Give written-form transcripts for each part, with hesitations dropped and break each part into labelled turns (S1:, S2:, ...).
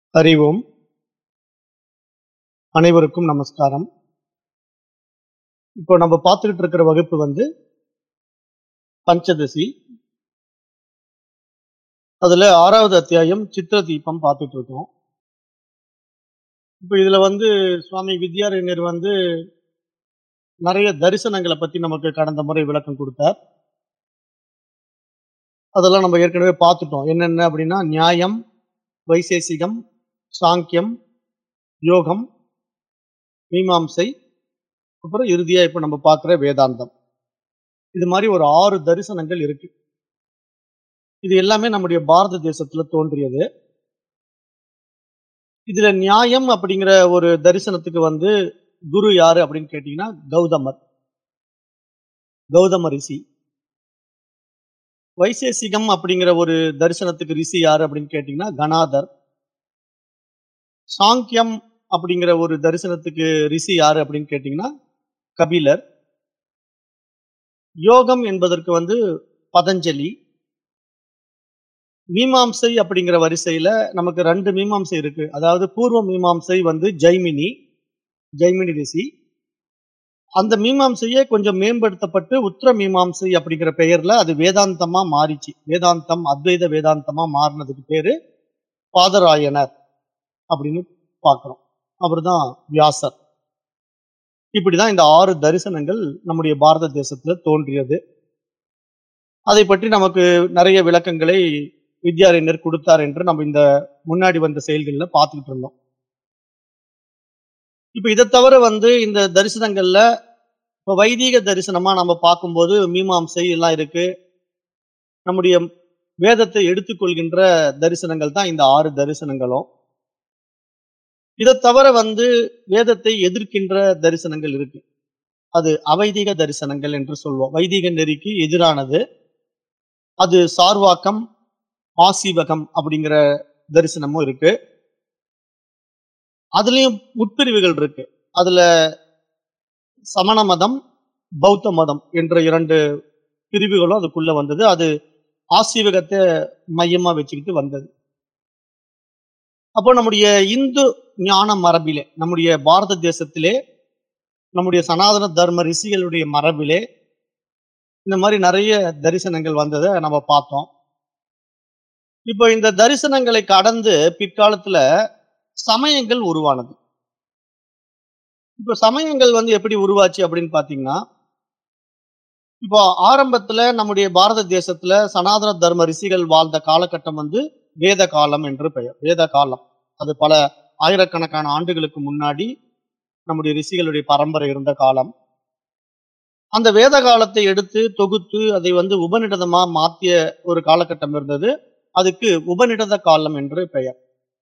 S1: அறிவோம். அனைவருக்கும் நமஸ்காரம். இப்போ நம்ம பார்த்துக்கிட்டு இருக்கிற வகுப்பு பஞ்சதசி. அதுல 6வது அத்தியாயம் சித்திர தீபம் பார்த்துட்டு இருக்கோம். இப்போ இதுல சுவாமி வித்யாரண்யர் நிறைய தரிசனங்களை பத்தி நமக்கு கடந்த முறை விளக்கம் கொடுத்தார். அதெல்லாம் நம்ம ஏற்கனவே பார்த்துட்டோம். என்னென்ன அப்படின்னா நியாயம், வைசேசிகம், சாங்கியம், யோகம், மீமாம்சை, அப்புறம் இறுதியா இப்ப நம்ம பார்க்கிற வேதாந்தம். இது மாதிரி ஒரு 6 தரிசனங்கள் இருக்கு. இது எல்லாமே நம்முடைய பாரத தேசத்துல தோன்றியது. இதுல நியாயம் அப்படிங்கிற ஒரு தரிசனத்துக்கு குரு யாரு அப்படின்னு கேட்டீங்கன்னா கௌதம ரிஷி. வைசேசிகம் அப்படிங்கிற ஒரு தரிசனத்துக்கு ரிஷி யாரு அப்படின்னு கேட்டீங்கன்னா கணாதர். சாங்கியம் அப்படிங்கிற ஒரு தரிசனத்துக்கு ரிஷி யாரு அப்படின்னு கேட்டீங்கன்னா கபிலர். யோகம் என்பதற்கு பதஞ்சலி. மீமாம்சை அப்படிங்கிற வரிசையில நமக்கு 2 மீமாம்சை இருக்கு. அதாவது பூர்வ மீமாம்சை ஜைமினி ரிஷி. அந்த மீமாம்சையே கொஞ்சம் மேம்படுத்தப்பட்டு உத்தர மீமாம்சை அப்படிங்கிற பெயர்ல அது வேதாந்தமா மாறிச்சு. வேதாந்தம், அத்வைத வேதாந்தமா மாறினதுக்கு பேரு பாதராயணர் அப்படின்னு பார்க்கிறோம். அவர்தான் வியாசர். இப்படிதான் இந்த 6 தரிசனங்கள் நம்முடைய பாரத தேசத்துல தோன்றியது. அதை பற்றி நமக்கு நிறைய விளக்கங்களை வித்யாரண்யர் கொடுத்தார் என்று நம்ம இந்த முன்னாடி வந்த செயல்கள்ல பார்த்துக்கிட்டு இருந்தோம். இப்ப இதை தவிர இந்த தரிசனங்கள்ல இப்ப வைதீக தரிசனமா நம்ம பார்க்கும்போது மீமாம்சை எல்லாம் இருக்கு. நம்முடைய வேதத்தை எடுத்துக்கொள்கின்ற தரிசனங்கள் தான் இந்த 6 தரிசனங்களும். இதை தவிர வேதத்தை எதிர்க்கின்ற தரிசனங்கள் இருக்கு. அது அவைதீக தரிசனங்கள் என்று சொல்வோம். வைதீக நெறிக்கு எதிரானது. அது சார்வாக்கம், ஆசீவகம் அப்படிங்கிற தரிசனமும் இருக்கு. அதுலயும் உட்பிரிவுகள் இருக்கு. அதுல சமண மதம், பௌத்த மதம் என்ற 2 பிரிவுகளும் அதுக்குள்ள வந்தது. அது ஆசீவகத்தை மையமா வச்சுக்கிட்டு வந்தது. அப்போ நம்முடைய இந்து ஞான மரபிலே, நம்முடைய பாரத தேசத்திலே, நம்முடைய சனாதன தர்ம ரிஷிகளுடைய மரபிலே இந்த மாதிரி நிறைய தரிசனங்கள் வந்ததை நம்ம பார்த்தோம். இப்போ இந்த தரிசனங்களை கடந்து பிற்காலத்துல சமயங்கள் உருவானது. இப்போ சமயங்கள் எப்படி உருவாச்சு அப்படின்னு பாத்தீங்கன்னா, இப்போ ஆரம்பத்துல நம்முடைய பாரத தேசத்துல சனாதன தர்ம ரிஷிகள் வாழ்ந்த காலகட்டம் வேத காலம் என்று பெயர். வேத காலம் அது பல ஆயிரக்கணக்கான ஆண்டுகளுக்கு முன்னாடி நம்முடைய ரிஷிகளுடைய பரம்பரை இருந்த காலம். அந்த வேத காலத்தை எடுத்து தொகுத்து அதை உபநிடதமா மாத்திய ஒரு காலகட்டம் இருந்தது. அதுக்கு உபநிடத காலம் என்று பெயர்.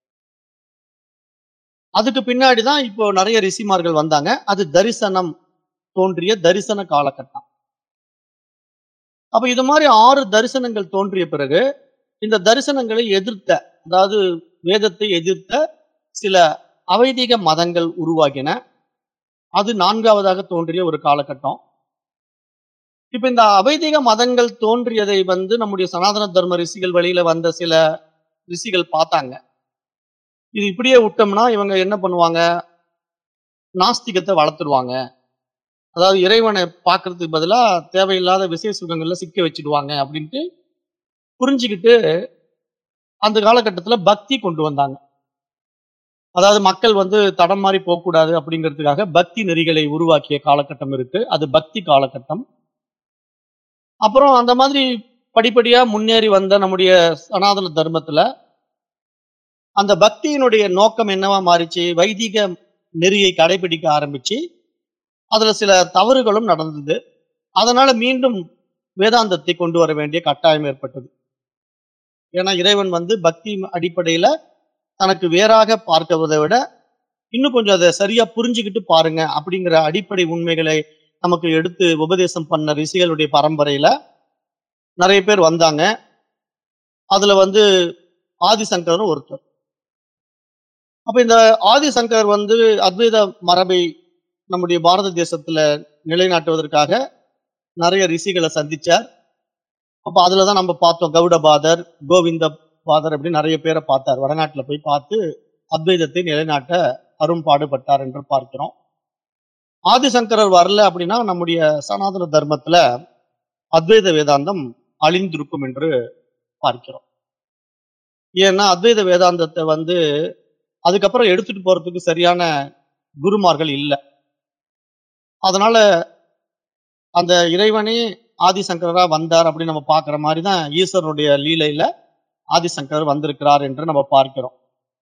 S1: அதுக்கு பின்னாடிதான் இப்போ நிறைய ரிஷிமார்கள் வந்தாங்க. அது தரிசனம் தோன்றிய தரிசன காலகட்டம். அப்ப இது மாதிரி 6 தரிசனங்கள் தோன்றிய பிறகு இந்த தரிசனங்களை எதிர்த்த, அதாவது வேதத்தை எதிர்த்த சில அவைதீக மதங்கள் உருவாகின. அது 4வதாக தோன்றிய ஒரு காலகட்டம். இப்ப இந்த அவைதீக மதங்கள் தோன்றியதை நம்முடைய சனாதன தர்ம ரிஷிகள் வழியில வந்த சில ரிஷிகள் பார்த்தாங்க. இது இப்படியே விட்டோம்னா இவங்க என்ன பண்ணுவாங்க, நாஸ்திகத்தை வளர்த்துருவாங்க. அதாவது இறைவனை பார்க்கறதுக்கு பதிலா தேவையில்லாத விசேஷ சுகங்கள்ல சிக்க வச்சிடுவாங்க அப்படின்ட்டு புரிஞ்சுக்கிட்டு அந்த காலகட்டத்துல பக்தி கொண்டு வந்தாங்க. அதாவது மக்கள் தடம் மாறி போகக்கூடாது அப்படிங்கிறதுக்காக பக்தி நெறிகளை உருவாக்கிய காலகட்டம் இருக்கு. அது பக்தி காலகட்டம். அப்புறம் அந்த மாதிரி படிப்படியா முன்னேறி வந்த நம்முடைய சனாதன தர்மத்துல அந்த பக்தியினுடைய நோக்கம் என்னவா மாறிச்சு, வைதிக நெறியை கடைபிடிக்க ஆரம்பிச்சு அதுல சில தவறுகளும் நடந்தது. அதனால மீண்டும் வேதாந்தத்தை கொண்டு வர வேண்டிய கட்டாயம் ஏற்பட்டது. ஏன்னா இறைவன் பக்தி அடிப்படையில தனக்கு வேறாக பார்க்கிறதை விட இன்னும் கொஞ்சம் அதை சரியா புரிஞ்சுக்கிட்டு பாருங்க அப்படிங்கிற அடிப்படை உண்மைகளை நமக்கு எடுத்து உபதேசம் பண்ண ரிஷிகளுடைய பரம்பரையில நிறைய பேர் வந்தாங்க. அதுல ஆதிசங்கரும் ஒருத்தர். அப்ப இந்த ஆதிசங்கர் அத்வைத மரபை நம்முடைய பாரத தேசத்துல நிலைநாட்டுவதற்காக நிறைய ரிஷிகளை சந்திச்சார். அப்ப அதுலதான் நம்ம பார்த்தோம், கௌடபாதர், கோவிந்த பாதர் அப்படின்னு நிறைய பேரை பார்த்தார். வடநாட்டுல போய் பார்த்து அத்வைதத்தை நிலைநாட்ட அரும்பாடுபட்டார் என்று பார்க்கிறோம். ஆதிசங்கரர் வரல அப்படின்னா நம்முடைய சனாதன தர்மத்துல அத்வைத வேதாந்தம் அழிந்திருக்கும் என்று பார்க்கிறோம். ஏன்னா அத்வைத வேதாந்தத்தை அதுக்கப்புறம் எடுத்துட்டு போறதுக்கு சரியான குருமார்கள் இல்லை. அதனால அந்த இறைவனே ஆதிசங்கரரா வந்தார் அப்படின்னு நம்ம பார்க்கிற மாதிரி தான் ஈஸ்வரனுடைய லீலையில ஆதிசங்கரர் வந்திருக்கிறார் என்று நம்ம பார்க்கிறோம்.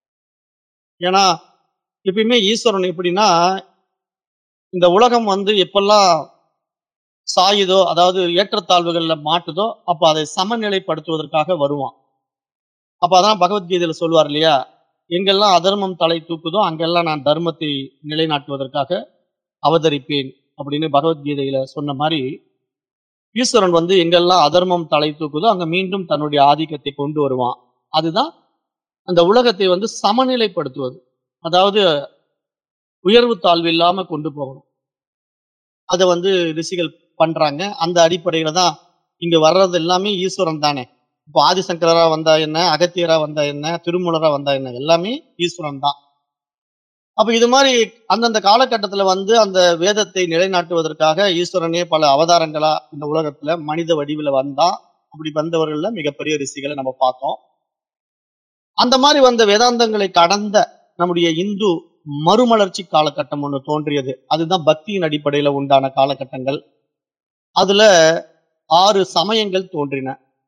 S1: ஏன்னா எப்பயுமே ஈஸ்வரன் எப்படின்னா, இந்த உலகம் எப்பெல்லாம் சாயுதோ, அதாவது ஏற்றத்தாழ்வுகள்ல மாட்டுதோ, அப்ப அதை சமநிலைப்படுத்துவதற்காக வருவான். அப்ப அதான் பகவத்கீதையில சொல்லுவார் இல்லையா, எங்கெல்லாம் அதர்மம் தலை தூக்குதோ அங்கெல்லாம் நான் தர்மத்தை நிலைநாட்டுவதற்காக அவதரிப்பேன் அப்படின்னு பகவத்கீதையில சொன்ன மாதிரி, ஈஸ்வரன் எங்கெல்லாம் அதர்மம் தலை தூக்குதோ அங்க மீண்டும் தன்னுடைய ஆதிக்கத்தை கொண்டு வருவான். அதுதான் அந்த உலகத்தை சமநிலைப்படுத்துவது. அதாவது உயர்வு தாழ்வு இல்லாம கொண்டு போகணும். அதை ரிஷிகள் பண்றாங்க. அந்த அடிப்படையில தான் இங்க வர்றது எல்லாமே ஈஸ்வரன் தானே. இப்போ ஆதிசங்கரா வந்தா என்ன, அகத்தியரா வந்தா என்ன, திருமூலரா வந்தா என்ன, எல்லாமே ஈஸ்வரன் தான். அப்ப இது மாதிரி அந்தந்த காலகட்டத்துல அந்த வேதத்தை நிலைநாட்டுவதற்காக ஈஸ்வரனே பல அவதாரங்களா இந்த உலகத்துல மனித வடிவில வந்தா. அப்படி வந்தவர்கள்ல மிகப்பெரிய ரிஷிகளை நம்ம பார்த்தோம். அந்த மாதிரி வந்த வேதாந்தங்களை கடந்த நம்முடைய இந்து மறுமலர்ச்சி காலகட்டம் ஒண்ணு தோன்றியது. அதுதான் பக்தியின் அடிப்படையில உண்டான காலகட்டங்கள். அதுல 6 சமயங்கள் தோன்றின.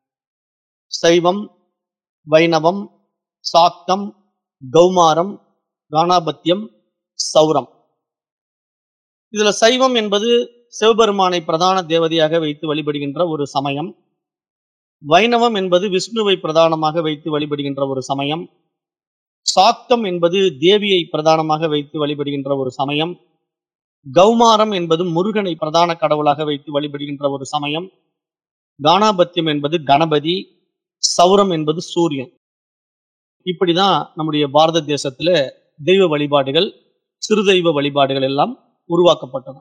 S1: சைவம், வைணவம், சாக்தம், கௌமாரம், கானாபத்தியம், சௌரம். இதுல சைவம் என்பது சிவபெருமானை பிரதான தேவதையாக வைத்து வழிபடுகின்ற ஒரு சமயம். வைணவம் என்பது விஷ்ணுவை பிரதானமாக வைத்து வழிபடுகின்ற ஒரு சமயம். சாக்தம் என்பது தேவியை பிரதானமாக வைத்து வழிபடுகின்ற ஒரு சமயம். கௌமாரம் என்பது முருகனை பிரதான கடவுளாக வைத்து வழிபடுகின்ற ஒரு சமயம். கானாபத்தியம் என்பது கணபதி. சௌரம் என்பது சூரியன். இப்படிதான் நம்முடைய பாரத தேசத்துல தெய்வ வழிபாடுகள், சிறு தெய்வ வழிபாடுகள் எல்லாம் உருவாக்கப்பட்டன.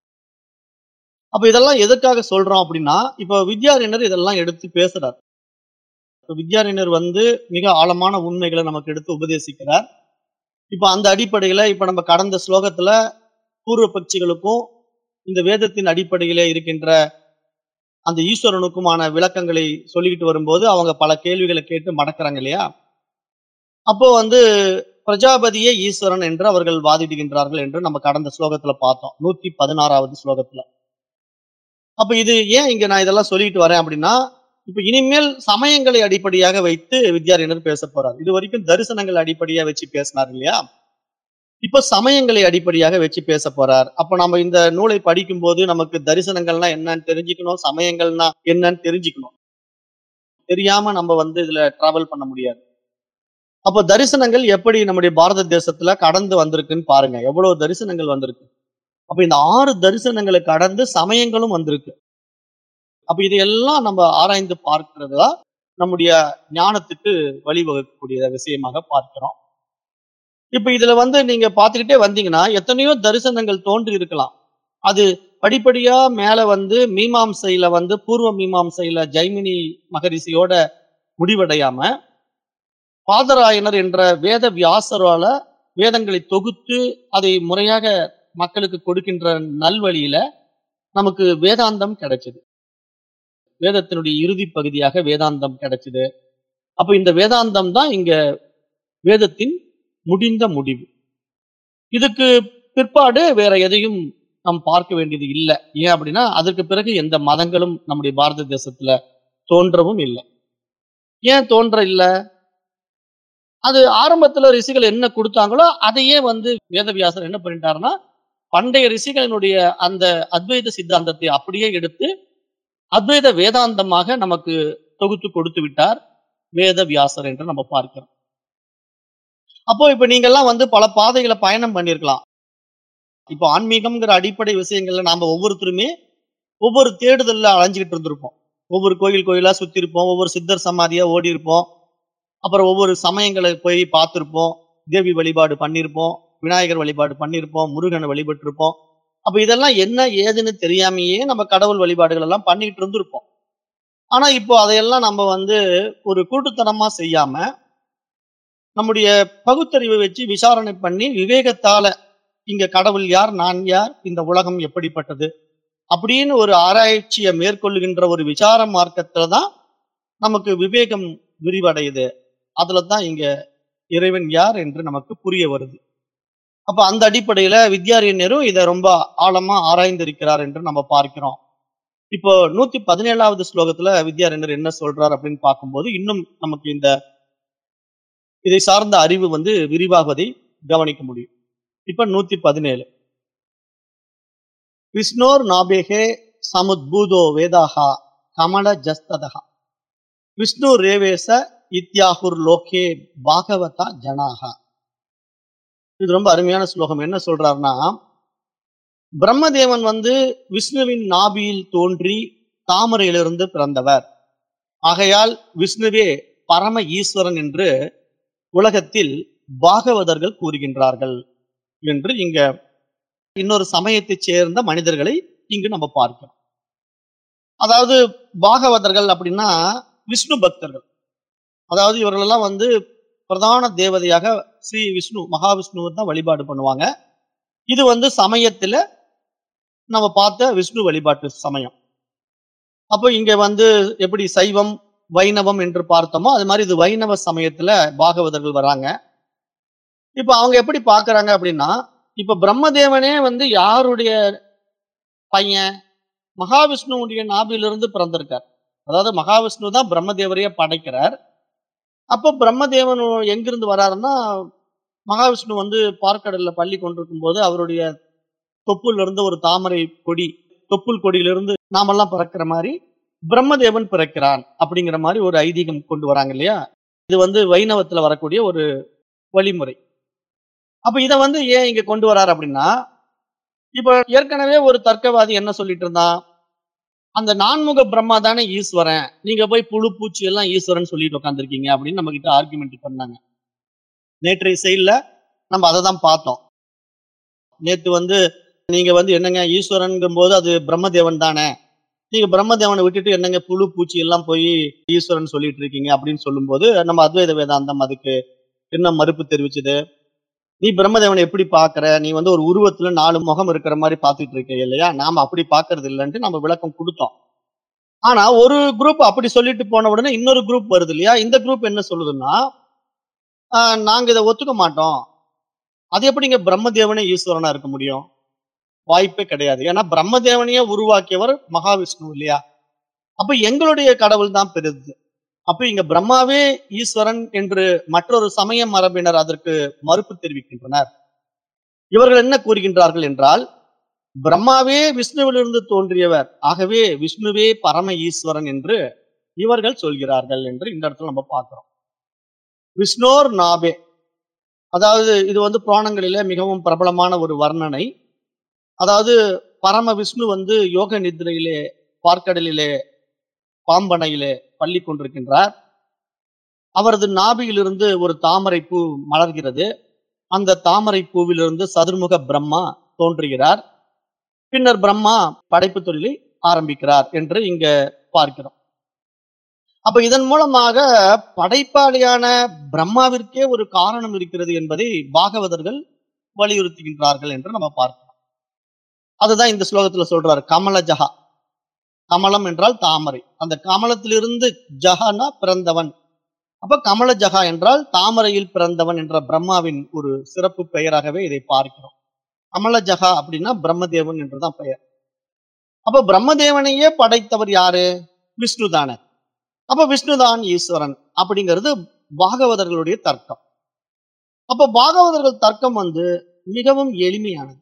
S1: அப்ப இதெல்லாம் எதற்காக சொல்றோம் அப்படின்னா, இப்ப வித்யாரண்யர் இதெல்லாம் எடுத்து பேசுறார். வித்யாரண்யர் மிக ஆழமான உண்மைகளை நமக்கு எடுத்து உபதேசிக்கிறார். இப்ப அந்த அடிப்படையில இப்ப நம்ம கடந்த ஸ்லோகத்துல பூர்வ பட்சிகளுக்கும் இந்த வேதத்தின் அடிப்படையில இருக்கின்ற அந்த ஈஸ்வரனுக்குமான விளக்கங்களை சொல்லிக்கிட்டு வரும்போது அவங்க பல கேள்விகளை கேட்டு மடக்கிறாங்க இல்லையா. அப்போ பிரஜாபதியே ஈஸ்வரன் என்று அவர்கள் வாதிடுகின்றார்கள் என்று நம்ம கடந்த ஸ்லோகத்துல பார்த்தோம், 116வது ஸ்லோகத்துல. அப்ப இது ஏன் இங்க நான் இதெல்லாம் சொல்லிட்டு வரேன் அப்படின்னா, இப்ப இனிமேல் சமயங்களை அடிப்படையாக வைத்து வித்யாரண்யர் பேச போறார். இது வரைக்கும் தரிசனங்கள் அடிப்படையா வச்சு பேசினார் இல்லையா. இப்ப சமயங்களை அடிப்படையாக வச்சு பேச போறார். அப்ப நம்ம இந்த நூலை படிக்கும் போது நமக்கு தரிசனங்கள்னா என்னன்னு தெரிஞ்சுக்கணும், சமயங்கள்னா என்னன்னு தெரிஞ்சுக்கணும். தெரியாம நம்ம இதுல டிராவல் பண்ண முடியாது. அப்ப தரிசனங்கள் எப்படி நம்முடைய பாரத தேசத்துல கடந்து வந்திருக்குன்னு பாருங்க. எவ்வளவு தரிசனங்கள் வந்திருக்கு. அப்ப இந்த 6 தரிசனங்களை கடந்து சமயங்களும் வந்திருக்கு. அப்ப இதையெல்லாம் நம்ம ஆராய்ந்து பார்க்கிறதா நம்முடைய ஞானத்துக்கு வழிவகுக்கக்கூடிய விஷயமாக பார்க்கிறோம். இப்ப இதுல நீங்க பார்த்துக்கிட்டே வந்தீங்கன்னா எத்தனையோ தரிசனங்கள் தோன்றி இருக்கலாம். அது படிப்படியா மேல மீமாம்சையில பூர்வ மீமாம்சையில ஜைமினி மகரிஷியோட முடிவடையாம பாதராயனர் என்ற வேத வியாசரால வேதங்களை தொகுத்து அதை முறையாக மக்களுக்கு கொடுக்கின்ற நல்வழியில நமக்கு வேதாந்தம் கிடைச்சது. வேதத்தினுடைய இறுதி பகுதியாக வேதாந்தம் கிடைச்சது. அப்ப இந்த வேதாந்தம் தான் இங்க வேதத்தின் முடிந்த முடிவு. இதுக்கு பிற்பாடு வேற எதையும் நாம் பார்க்க வேண்டியது இல்லை. ஏன் அப்படின்னா அதற்கு பிறகு எந்த மதங்களும் நம்முடைய பாரத தேசத்துல தோன்றவும் இல்லை. ஏன் தோன்ற இல்லை? அது ஆரம்பத்துல ரிஷிகள் என்ன கொடுத்தாங்களோ அதையே வேதவியாசர் என்ன பண்ணிட்டாருன்னா, பண்டைய ரிஷிகளினுடைய அந்த அத்வைத சித்தாந்தத்தை அப்படியே எடுத்து அத்வைத வேதாந்தமாக நமக்கு தொகுத்து கொடுத்து விட்டார் வேதவியாசர் என்று நம்ம பார்க்கிறோம். அப்போ இப்ப நீங்கெல்லாம் பல பாதைகளை பயணம் பண்ணிருக்கலாம். இப்போ ஆன்மீகம்ங்கிற அடிப்படை விஷயங்கள்ல நாம ஒவ்வொருத்தருமே ஒவ்வொரு தேடுதல்ல அலைஞ்சுக்கிட்டு இருந்திருப்போம். ஒவ்வொரு கோயில் கோயிலா சுத்தி இருப்போம், ஒவ்வொரு சித்தர் சமாதியா ஓடி இருப்போம், அப்புறம் ஒவ்வொரு சமயங்களை போய் பார்த்திருப்போம், தேவி வழிபாடு பண்ணியிருப்போம், விநாயகர் வழிபாடு பண்ணியிருப்போம், முருகனை வழிபட்டிருப்போம். அப்ப இதெல்லாம் என்ன ஏதுன்னு தெரியாமையே நம்ம கடவுள் வழிபாடுகள் எல்லாம் பண்ணிட்டு இருந்திருப்போம். ஆனா இப்போ அதையெல்லாம் நம்ம ஒரு கூட்டுத்தனமா செய்யாம நம்முடைய பகுத்தறிவை வச்சு விசாரணை பண்ணி விவேகத்தால இங்க கடவுள் யார், நான் யார், இந்த உலகம் எப்படிப்பட்டது அப்படின்னு ஒரு ஆராய்ச்சியை மேற்கொள்ளுகின்ற ஒரு விசார மார்க்கத்துல தான் நமக்கு விவேகம் விரிவடையுது. அதுல தான் இங்க இறைவன் யார் என்று நமக்கு புரிய வருது. அப்ப அந்த அடிப்படையில வித்யாரண்யரும் இதை ரொம்ப ஆழமா ஆராய்ந்திருக்கிறார் என்று நம்ம பார்க்கிறோம். இப்போ 117வது ஸ்லோகத்துல வித்யாரண்யர் என்ன சொல்றார் அப்படின்னு பார்க்கும்போது இன்னும் நமக்கு இதை சார்ந்த அறிவு விரிவாகுவதை கவனிக்க முடியும். இப்ப 117 விஷ்ணோர் நாபேகே சமுத்பூதோ வேதாகா கமல ஜஸ்ததகா விஷ்ணு ரேவேச இத்யாகுர் லோகே பாகவதா ஜனாகா. இது ரொம்ப அருமையான ஸ்லோகம். என்ன சொல்றாருன்னா, பிரம்மதேவன் விஷ்ணுவின் நாபியில் தோன்றி தாமரையிலிருந்து பிறந்தவர். ஆகையால் விஷ்ணுவே பரம ஈஸ்வரன் என்று உலகத்தில் பாகவதர்கள் கூறுகின்றார்கள் என்று இங்க இன்னொரு சமயத்தைச் சேர்ந்த மனிதர்களை இங்கு நம்ம பார்க்கிறோம். அதாவது பாகவதர்கள் அப்படின்னா விஷ்ணு பக்தர்கள். அதாவது இவர்களெல்லாம் பிரதான தேவதையாக ஸ்ரீ விஷ்ணு மகாவிஷ்ணுவை தான் வழிபாடு பண்ணுவாங்க. இது சமயத்துல நம்ம பார்த்த விஷ்ணு வழிபாட்டு சமயம். அப்போ இங்க எப்படி சைவம் வைணவம் என்று பார்த்தோமோ அது மாதிரி இது வைணவ சமயத்துல பாகவதர்கள் வராங்க. இப்ப அவங்க எப்படி பார்க்கறாங்க அப்படின்னா, இப்ப பிரம்மதேவனே யாருடைய பையன், மகாவிஷ்ணுவுடைய நாபிலிருந்து பிறந்திருக்கார். அதாவது மகாவிஷ்ணு தான் பிரம்மதேவரையே படைக்கிறார். அப்போ பிரம்மதேவன் எங்கிருந்து வராருன்னா, மகாவிஷ்ணு பார்க்கடல்ல பள்ளி கொண்டிருக்கும் போது அவருடைய தொப்புல இருந்து ஒரு தாமரை கொடி, தொப்புள் கொடியிலிருந்து நாமெல்லாம் பிறக்கிற மாதிரி பிரம்மதேவன் பிறக்கிறான் அப்படிங்கிற மாதிரி ஒரு ஐதீகம் கொண்டு வராங்க இல்லையா. இது வைணவத்துல வரக்கூடிய ஒரு வழிமுறை. அப்ப இதை ஏன் இங்க கொண்டு வராரு அப்படின்னா, இப்ப ஏற்கனவே ஒரு தர்க்கவாதி என்ன சொல்லிட்டு இருந்தான், அந்த நான்முக பிரம்மா தானே ஈஸ்வரன், நீங்க போய் புழு பூச்சி எல்லாம் ஈஸ்வரன் சொல்லிட்டு உட்காந்துருக்கீங்க அப்படின்னு நம்ம கிட்ட ஆர்குமெண்ட் பண்ணாங்க. நேற்றைய செயல்ல நம்ம அதை தான் பார்த்தோம். நேத்து நீங்க என்னங்க ஈஸ்வரன்ங்கும் போது அது பிரம்மதேவன் தானே, நீங்க பிரம்மதேவனை விட்டுட்டு என்னங்க புழு பூச்சி எல்லாம் போய் ஈஸ்வரன் சொல்லிட்டு இருக்கீங்க அப்படின்னு சொல்லும்போது நம்ம அத்வைத வேதாந்தம் அதுக்கு என்ன மறுப்பு தெரிவிச்சது. நீ பிரம்மதேவனை எப்படி பாக்குற, நீ ஒரு உருவத்துல 4 முகம் இருக்கிற மாதிரி பாத்துட்டு இருக்க இல்லையா, நாம அப்படி பாக்குறது இல்லைன்ட்டு நம்ம விளக்கம் கொடுத்தோம். ஆனா ஒரு குரூப் அப்படி சொல்லிட்டு போன உடனே இன்னொரு குரூப் வருது இல்லையா. இந்த குரூப் என்ன சொல்லுதுன்னா, நாங்க இதை ஒத்துக்க மாட்டோம், அது எப்படிங்க பிரம்மதேவனே ஈஸ்வரனா இருக்க முடியும், வாய்ப்பே கிடையாது. ஏன்னா பிரம்மதேவனையே உருவாக்கியவர் மகாவிஷ்ணு இல்லையா. அப்ப எங்களுடைய கடவுள் தான் பெரிது. அப்ப இங்க பிரம்மாவே ஈஸ்வரன் என்று மற்றொரு சமய மரபினர் அதற்கு மறுப்பு தெரிவிக்கின்றனர். இவர்கள் என்ன கூறுகின்றார்கள் என்றால், பிரம்மாவே விஷ்ணுவிலிருந்து தோன்றியவர், ஆகவே விஷ்ணுவே பரம ஈஸ்வரன் என்று இவர்கள் சொல்கிறார்கள் என்று இந்த இடத்துல நம்ம பார்க்கிறோம். விஷ்ணோர் நாபே, அதாவது இது புராணங்களிலே மிகவும் பிரபலமான ஒரு வர்ணனை. அதாவது பரம விஷ்ணு யோக நித்ரையிலே பார்க்கடலிலே பாம்பனையிலே பள்ளி கொண்டிருக்கின்றார். அவரது நாபியிலிருந்து ஒரு தாமரை பூ மலர்கிறது. அந்த தாமரை பூவிலிருந்து சதுர்முக பிரம்மா தோன்றுகிறார். பின்னர் பிரம்மா படைப்பு தொழிலை ஆரம்பிக்கிறார் என்று இங்க பார்க்கிறோம். அப்ப இதன் மூலமாக படைப்பாளியான பிரம்மாவிற்கே ஒரு காரணம் இருக்கிறது என்பதை பாகவதர்கள் வலியுறுத்துகின்றார்கள் என்று நம்ம பார்க்கிறோம். அதுதான் இந்த ஸ்லோகத்துல சொல்றாரு, கமல ஜஹா. கமலம் என்றால் தாமரை, அந்த கமலத்திலிருந்து ஜஹானா பிறந்தவன். அப்ப கமல ஜஹா என்றால் தாமரையில் பிறந்தவன் என்ற பிரம்மாவின் ஒரு சிறப்பு பெயராகவே இதை பார்க்கிறோம். கமல ஜஹா அப்படின்னா பிரம்மதேவன் என்றுதான் பெயர். அப்ப பிரம்மதேவனையே படைத்தவர் யாரு, விஷ்ணு தானே. அப்ப விஷ்ணுதான் ஈஸ்வரன் அப்படிங்கிறது பாகவதர்களுடைய தர்க்கம். அப்ப பாகவதர்கள் தர்க்கம் மிகவும் எளிமையானது.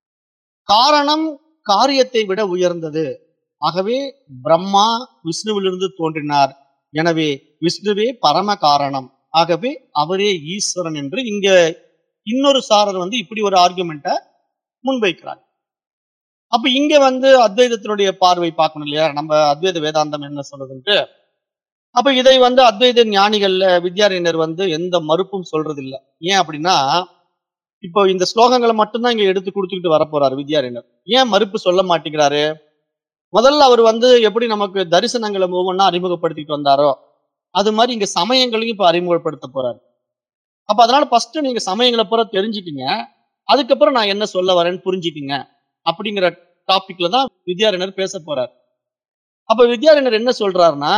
S1: காரணம் காரியத்தை விட உயர்ந்தது. ஆகவே பிரம்மா விஷ்ணுவிலிருந்து தோன்றினார், எனவே விஷ்ணுவே பரம காரணம், ஆகவே அவரே ஈஸ்வரன் என்று இங்க இன்னொரு சாரர் இப்படி ஒரு ஆர்குமெண்ட்டை முன்வைக்கிறார். அப்ப இங்க அத்வைதத்தினுடைய பார்வை பார்க்கணும் இல்லையா, நம்ம அத்வைத வேதாந்தம் என்ன சொல்றதுன்ட்டு. அப்ப இதை அத்வைத ஞானிகள்ல வித்யாரண்யர் எந்த மறுப்பும் சொல்றது இல்லை. ஏன் அப்படின்னா, இப்போ இந்த ஸ்லோகங்களை மட்டும்தான் இங்க எடுத்து கொடுத்துக்கிட்டு வரப்போறாரு வித்யாரண்யர். ஏன் மறுப்பு சொல்ல மாட்டேங்கிறாரு? முதல்ல அவர் எப்படி நமக்கு தரிசனங்களை ஒவ்வொன்னா அறிமுகப்படுத்திட்டு வந்தாரோ அது மாதிரி இங்க சமயங்களையும் இப்ப அறிமுகப்படுத்த போறாரு. அப்ப அதனால ஃபர்ஸ்ட் நீங்க சமயங்களை பூரா தெரிஞ்சுக்கிங்க. அதுக்கப்புறம் நான் என்ன சொல்ல வரேன்னு புரிஞ்சுக்கிங்க. அப்படிங்கிற டாபிக்ல தான் வித்யாரண்யர் பேச போறார். அப்ப வித்யாரண்யர் என்ன சொல்றாருன்னா,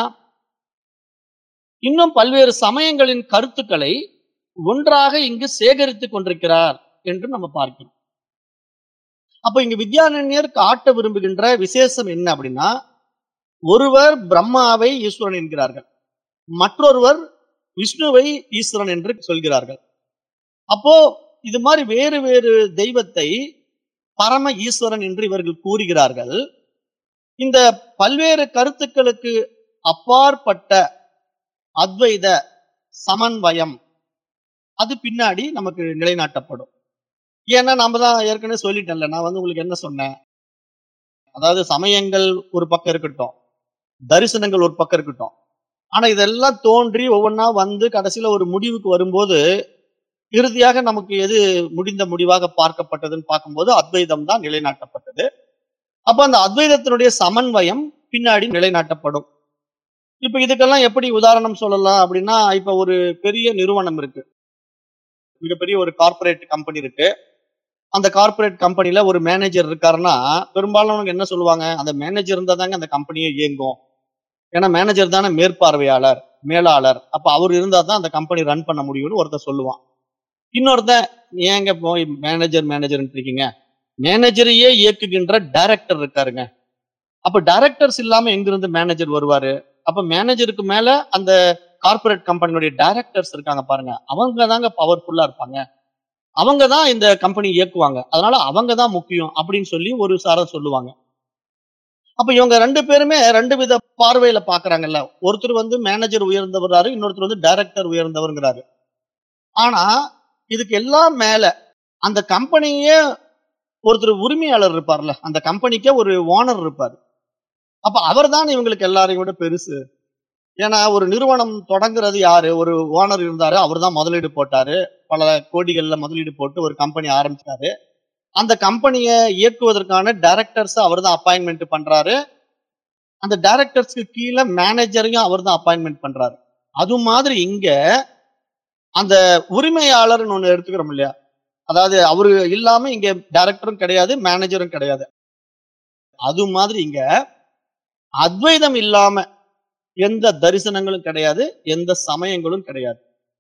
S1: இன்னும் பல்வேறு சமயங்களின் கருத்துக்களை ஒன்றாக இங்கு சேகரித்துக் கொண்டிருக்கிறார் என்று நம்ம பார்க்கிறோம். அப்ப இங்க வித்யாரண்யர் காட்ட விரும்புகின்ற விசேஷம் என்ன அப்படின்னா, ஒருவர் பிரம்மாவை ஈஸ்வரன் என்கிறார்கள், மற்றொருவர் விஷ்ணுவை ஈஸ்வரன் என்று சொல்கிறார்கள். அப்போ இது மாதிரி வேறு வேறு தெய்வத்தை பரம ஈஸ்வரன் என்று இவர்கள் கூறுகிறார்கள். இந்த பல்வேறு கருத்துக்களுக்கு அப்பாற்பட்ட அத்வைத சமன்வயம் அது பின்னாடி நமக்கு நிலைநாட்டப்படும். ஏன்னா நாம தான் ஏற்கனவே சொல்லிட்டேன்ல, நான் உங்களுக்கு என்ன சொன்னேன், அதாவது சமயங்கள் ஒரு பக்கம் இருக்கட்டும், தரிசனங்கள் ஒரு பக்கம் இருக்கட்டும், ஆனா இதெல்லாம் தோன்றி ஒவ்வொன்றா வந்து கடைசியில ஒரு முடிவுக்கு வரும்போது இறுதியாக நமக்கு எது முடிந்த முடிவாக பார்க்கப்பட்டதுன்னு பார்க்கும்போது அத்வைதம் தான் நிலைநாட்டப்பட்டது. அப்ப அந்த அத்வைதத்தினுடைய சமன்வயம் பின்னாடி நிலைநாட்டப்படும். இப்ப இதுக்கெல்லாம் எப்படி உதாரணம் சொல்லலாம் அப்படின்னா, இப்ப ஒரு பெரிய நிறுவனம் இருக்கு, மிகப்பெரிய ஒரு கார்ப்பரேட் கம்பெனி இருக்கு. அந்த கார்ப்பரேட் கம்பெனில ஒரு மேனேஜர் இருக்காருன்னா பெரும்பாலும் என்ன சொல்லுவாங்க, அந்த மேனேஜர் இருந்தா தாங்க அந்த கம்பெனியே இயங்கும். ஏன்னா மேனேஜர் தானே மேற்பார்வையாளர், மேலாளர். அப்ப அவர் இருந்தா தான் அந்த கம்பெனி ரன் பண்ண முடியும்னு ஒருத்தர் சொல்லுவான். இன்னொருத்தன், ஏங்க போய் மேனேஜர் மேனேஜர் இருக்கீங்க, மேனேஜரையே இயக்குகின்ற டைரக்டர் இருக்காருங்க. அப்ப டைரக்டர்ஸ் இல்லாம எங்கிருந்து மேனேஜர் வருவாரு? அப்ப மேனேஜருக்கு மேல அந்த கார்ப்பரேட் கம்பெனியுடைய டைரக்டர்ஸ் இருக்காங்க பாருங்க, அவங்க தாங்க பவர்ஃபுல்லா இருப்பாங்க, அவங்க தான் இந்த கம்பெனி இயக்குவாங்க, அதனால அவங்க தான் முக்கியம் அப்படின்னு சொல்லி ஒரு சாரர் சொல்லுவாங்க. அப்ப இவங்க ரெண்டு பேருமே ரெண்டு வித பார்வையில பாக்குறாங்கல்ல. ஒருத்தர் மேனேஜர் உயர்ந்தவராரு, இன்னொருத்தர் டைரக்டர் உயர்ந்தவருங்கிறாரு. ஆனா இதுக்கு எல்லாம் மேல அந்த கம்பெனியே ஒருத்தர் உரிமையாளர் இருப்பார்ல, அந்த கம்பெனிக்கே ஒரு ஓனர் இருப்பாரு. அப்ப அவர் தான் இவங்களுக்கு எல்லாரையும் விட பெருசு. ஏன்னா ஒரு நிறுவனம் தொடங்குறது யாரு, ஒரு ஓனர் இருந்தாரு, அவர் தான் முதலீடு போட்டாரு, பல கோடிகள்ல முதலீடு போட்டு ஒரு கம்பெனி ஆரம்பிச்சாரு. அந்த கம்பெனியை இயக்குவதற்கான டைரக்டர்ஸ் அவர் தான் அப்பாயின்மெண்ட் பண்றாரு. அந்த டைரக்டர்ஸ்க்கு கீழே மேனேஜரையும் அவர் தான் அப்பாயின்மெண்ட் பண்றாரு. அது மாதிரி இங்க அந்த உரிமையாளர்னு ஒண்ணு எடுத்துக்கிறோம் இல்லையா, அதாவது அவரு இல்லாம இங்க டைரக்டரும் கிடையாது, மேனேஜரும் கிடையாது. அது மாதிரி இங்க அத்வைதம் இல்லாம எந்த தரிசனங்களும் கிடையாது, எந்த சமயங்களும் கிடையாது.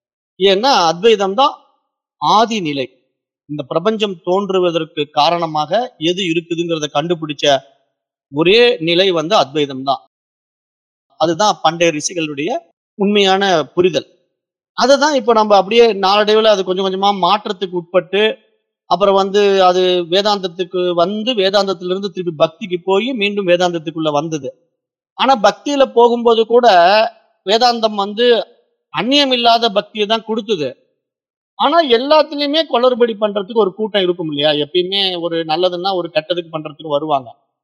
S1: ஏன்னா அத்வைதம் தான் ஆதி நிலை. இந்த பிரபஞ்சம் தோன்றுவதற்கு காரணமாக எது இருக்குதுங்கிறத கண்டுபிடிச்ச ஒரே நிலை அத்வைதம் தான். அதுதான் பண்டைய ரிஷிகளுடைய உண்மையான புரிதல். அததான் இப்ப நம்ம அப்படியே நாளடைவுல அது கொஞ்சம் கொஞ்சமா மாற்றத்துக்கு உட்பட்டு, அப்புறம் அது வேதாந்தத்துக்கு வேதாந்தத்திலிருந்து திருப்பி பக்திக்கு போய் மீண்டும் வேதாந்தத்துக்குள்ள வந்தது. ஆனா பக்தியில போகும்போது கூட வேதாந்தம் அந்நியம் இல்லாத பக்தியை தான் கொடுத்தது. ஆனா எல்லாத்துலயுமே குளறுபடி பண்றதுக்கு ஒரு கூட்டம் இருக்கும் இல்லையா, எப்பயுமே ஒரு நல்லதுன்னா ஒரு கெட்டதுக்கு பண்றதுக்கு வருவாங்க.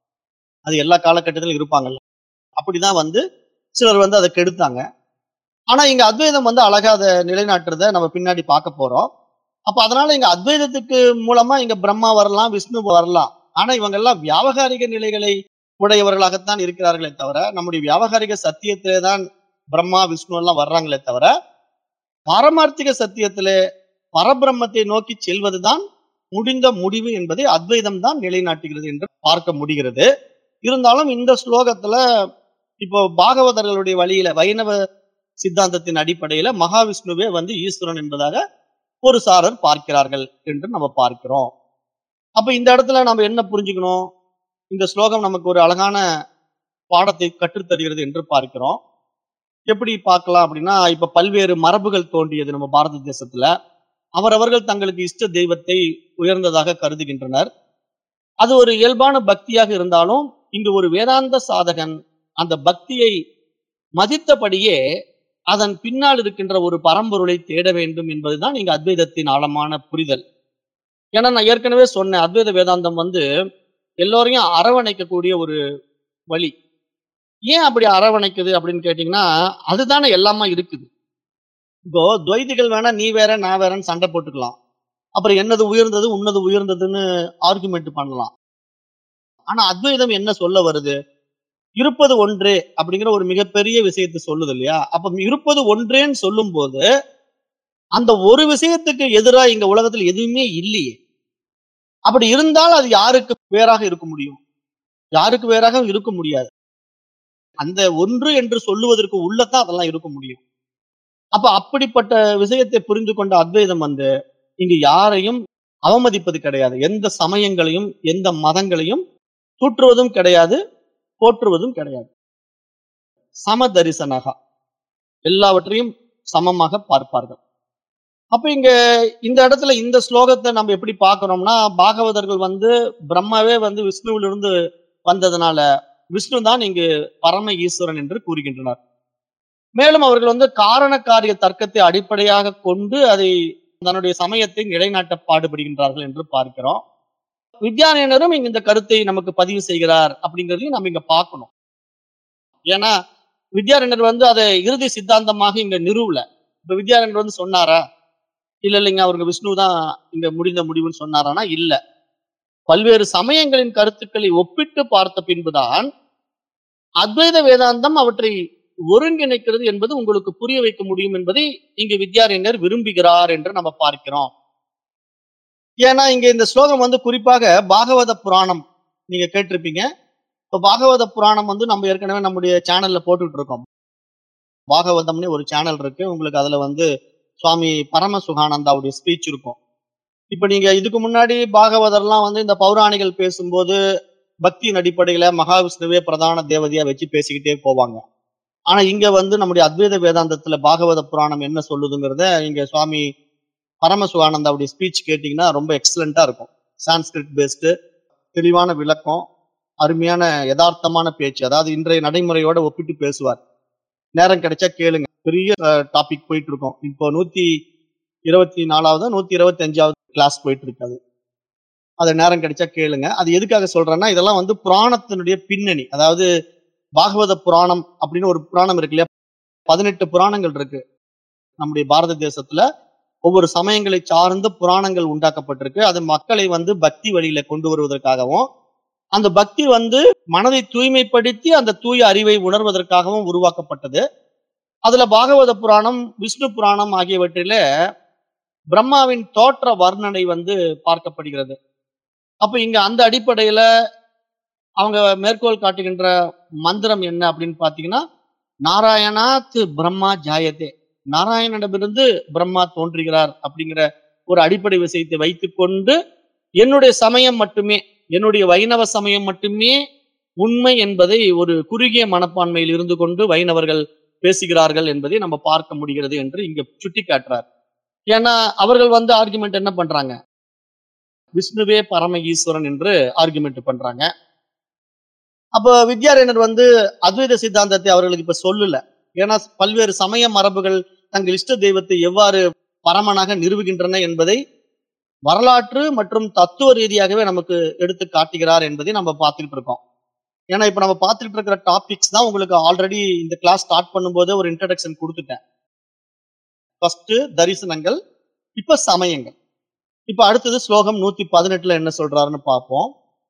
S1: அது எல்லா காலகட்டத்திலும் இருப்பாங்கல்ல. அப்படிதான் சிலர் அதை கெடுத்தாங்க. ஆனா இங்க அத்வைதம் அழகா அதை நிலைநாட்டுறத நம்ம பின்னாடி பார்க்க போறோம். அப்ப அதனால இங்க அத்வைதத்துக்கு மூலமா இங்க பிரம்மா வரலாம், விஷ்ணு வரலாம். ஆனா இவங்க எல்லாம் வியாவகாரிக நிலைகளை உடையவர்களாகத்தான் இருக்கிறார்களே தவிர, நம்முடைய வியாவகாரிக சத்தியத்திலே தான் பிரம்மா விஷ்ணு எல்லாம் வர்றாங்களே தவிர, பாரமார்த்திக சத்தியத்திலே பரபிரம்மத்தை நோக்கி செல்வதுதான் முடிந்த முடிவு என்பதை அத்வைதம் தான் நிலைநாட்டுகிறது என்று பார்க்க முடிகிறது. இருந்தாலும் இந்த ஸ்லோகத்துல இப்போ பாகவதர்களுடைய வழியில வைணவ சித்தாந்தத்தின் அடிப்படையில மகாவிஷ்ணுவே ஈஸ்வரன் என்பதாக ஒரு சாரர் பார்க்கிறார்கள் என்று நம்ம பார்க்கிறோம். அப்ப இந்த இடத்துல நம்ம என்ன புரிஞ்சுக்கணும், இந்த ஸ்லோகம் நமக்கு ஒரு அழகான பாடத்தை கற்றுத்தருகிறது என்று பார்க்கிறோம். எப்படி பார்க்கலாம் அப்படின்னா, இப்ப பல்வேறு மரபுகள் தோன்றியது நம்ம பாரத தேசத்துல. அவரவர்கள் தங்களுக்கு இஷ்ட தெய்வத்தை உயர்ந்ததாக கருதுகின்றனர். அது ஒரு இயல்பான பக்தியாக இருந்தாலும் இங்கு ஒரு வேதாந்த சாதகன் அந்த பக்தியை மதித்தபடியே அதன் பின்னால் இருக்கின்ற ஒரு பரம்பொருளை தேட வேண்டும் என்பதுதான் இங்க அத்வைதத்தின் ஆழமான புரிதல். ஏன்னா நான் ஏற்கனவே சொன்னேன், அத்வைத வேதாந்தம் எல்லோரையும் அரவணைக்கக்கூடிய ஒரு வழி. ஏன் அப்படி அரவணைக்குது அப்படின்னு கேட்டீங்கன்னா, அதுதானே எல்லாமே இருக்குது. இப்போ துவைதிகள் வேணா நீ வேற நான் வேறன்னு சண்டை போட்டுக்கலாம். அப்புறம் என்னது உயர்ந்தது உன்னது உயர்ந்ததுன்னு ஆர்குமெண்ட் பண்ணலாம். ஆனா அத்வைதம் என்ன சொல்ல வருது, இருப்பது ஒன்றே அப்படிங்கிற ஒரு மிகப்பெரிய விஷயத்தை சொல்லுது இல்லையா. அப்ப இருப்பது ஒன்றேன்னு சொல்லும் போது அந்த ஒரு விஷயத்துக்கு எதிரா இங்க உலகத்துல எதுவுமே இல்லையே. அப்படி இருந்தால் அது யாருக்கு வேறாக இருக்க முடியும்? யாருக்கு வேறாக இருக்க முடியாது. அந்த ஒன்று என்று சொல்லுவதற்கு உள்ளதான் அதெல்லாம் இருக்க முடியும். அப்ப அப்படிப்பட்ட விஷயத்தை புரிந்து கொண்ட அத்வைதம் வந்து இங்கு யாரையும் அவமதிப்பது கிடையாது. எந்த சமயங்களையும், எந்த மதங்களையும் தூற்றுவதும் கிடையாது, போற்றுவதும் கிடையாது. சம தரிசனகா. எல்லாவற்றையும் சமமாக பார்ப்பார்கள். அப்ப இங்க இந்த இடத்துல இந்த ஸ்லோகத்தை நம்ம எப்படி பார்க்கிறோம்னா, பாகவதர்கள் வந்து பிரம்மாவே வந்து விஷ்ணுவிலிருந்து வந்ததுனால, விஷ்ணு தான் இங்கு பரம ஈஸ்வரன் என்று கூறுகின்றனர். மேலும் அவர்கள் வந்து காரண காரிய தர்க்கத்தை அடிப்படையாக கொண்டு அதை தன்னுடைய சமயத்தை நிலைநாட்ட பாடுபடுகின்றார்கள் என்று பார்க்கிறோம். வித்யாரண்யரும் இங்க இந்த கருத்தை நமக்கு பதிவு செய்கிறார் அப்படிங்கிறதையும் நம்ம இங்க பார்க்கணும். ஏன்னா வித்யாரண்யர் வந்து அதை இறுதி சித்தாந்தமாக இங்க நிறுவல. இப்ப வித்யாரண்யர் வந்து சொன்னாரா? இல்லைங்க அவருக்கு விஷ்ணு தான் இங்க முடிந்த முடிவுன்னு சொன்னாரானா? இல்ல. பல்வேறு சமயங்களின் கருத்துக்களை ஒப்பிட்டு பார்த்த பின்புதான் அத்வைத வேதாந்தம் அவற்றை ஒருங்கிணைக்கிறது என்பது உங்களுக்கு புரிய வைக்க முடியும் என்பதை இங்கு வித்யாரண்யர் விரும்புகிறார் என்று நம்ம பார்க்கிறோம். ஏன்னா இங்க இந்த ஸ்லோகம் வந்து குறிப்பாக பாகவத புராணம் நீங்க கேட்டிருப்பீங்க. இப்ப பாகவத புராணம் வந்து நம்ம ஏற்கனவே நம்முடைய சேனல்ல போட்டுட்டு இருக்கோம். பாகவதம்னு ஒரு சேனல் இருக்கு. உங்களுக்கு அதுல வந்து சுவாமி பரம சுகானந்தாவுடைய ஸ்பீச் இருக்கும். இப்ப நீங்க இதுக்கு முன்னாடி பாகவதர்லாம் வந்து இந்த பௌராணிகள் பேசும்போது பக்தியின் அடிப்படையில மகாவிஷ்ணுவே பிரதான தேவதையா வச்சு பேசிக்கிட்டே போவாங்க. ஆனா இங்க வந்து நம்முடைய அத்வைத வேதாந்தத்துல பாகவத புராணம் என்ன சொல்லுதுங்கிறத இங்க சுவாமி பரம சுகானந்தாவுடைய ஸ்பீச் கேட்டீங்கன்னா ரொம்ப எக்ஸலண்டா இருக்கும். சான்ஸ்கிரிட் பேஸ்டு, தெளிவான விளக்கம், அருமையான யதார்த்தமான பேச்சு. அதாவது இன்றைய நடைமுறையோட ஒப்பிட்டு பேசுவார். நேரம் கிடைச்சா கேளுங்க. பெரிய டாபிக் போயிட்டு இருக்கோம். இப்போ 124வது 125வது கிளாஸ் போயிட்டு இருக்காது. அது நேரம் கிடைச்சா கேளுங்க. அது எதுக்காக சொல்றேன்னா, இதெல்லாம் வந்து புராணத்தினுடைய பின்னணி. அதாவது பாகவத புராணம் அப்படின்னு ஒரு புராணம் இருக்கு இல்லையா? 18 புராணங்கள் இருக்கு நம்முடைய பாரத தேசத்துல. ஒவ்வொரு சமயங்களை சார்ந்த புராணங்கள் உண்டாக்கப்பட்டிருக்கு. அது மக்களை வந்து பக்தி வழியில கொண்டு வருவதற்காகவும், அந்த பக்தி வந்து மனதை தூய்மைப்படுத்தி அந்த தூய அறிவை உணர்வதற்காகவும் உருவாக்கப்பட்டது. அதுல பாகவத புராணம், விஷ்ணு புராணம் ஆகியவற்றில பிரம்மாவின் தோற்ற வர்ணனை வந்து பார்க்கப்படுகிறது. அப்ப இங்க அந்த அடிப்படையில அவங்க மேற்கோள் காட்டுகின்ற மந்திரம் என்ன அப்படின்னு பாத்தீங்கன்னா, நாராயணாத் பிரம்மா ஜாயதே. நாராயணனிடமிருந்து பிரம்மா தோன்றுகிறார் அப்படிங்கிற ஒரு அடிப்படை விஷயத்தை வைத்துக்கொண்டு என்னுடைய சமயம் மட்டுமே, என்னுடைய வைணவ சமயம் மட்டுமே உண்மை என்பதை ஒரு குறுகிய மனப்பான்மையில் இருந்து கொண்டு வைணவர்கள் பேசுகிறார்கள் என்பதை நம்ம பார்க்க முடிகிறது என்று இங்க சுட்டி காட்டுறார். ஏன்னா அவர்கள் வந்து ஆர்குமெண்ட் என்ன பண்றாங்க? விஷ்ணுவே பரம ஈஸ்வரன் என்று ஆர்குமெண்ட் பண்றாங்க. அப்ப வித்யாரண்யர் வந்து அத்வைத சித்தாந்தத்தை அவர்களுக்கு இப்ப சொல்லல. ஏன்னா பல்வேறு சமய மரபுகள் தங்கள் இஷ்ட தெய்வத்தை எவ்வாறு பரமனாக நிறுவுகின்றன என்பதை வரலாற்று மற்றும் தத்துவ ரீதியாகவே நமக்கு எடுத்து காட்டுகிறார் என்பதை நம்ம பார்த்துக்கிட்டு இருக்கோம். ஏன்னா இப்ப நம்ம பார்த்துட்டு இருக்கிற டாபிக்ஸ் தான் உங்களுக்கு ஆல்ரெடி இந்த கிளாஸ் ஸ்டார்ட் பண்ணும்போது ஒரு இன்ட்ரடக்ஷன் கொடுத்துட்டேன். ஃபர்ஸ்ட் தரிசனங்கள், இப்ப சமயங்கள். இப்ப அடுத்தது ஸ்லோகம் 118ல என்ன சொல்றாருன்னு பார்ப்போம்.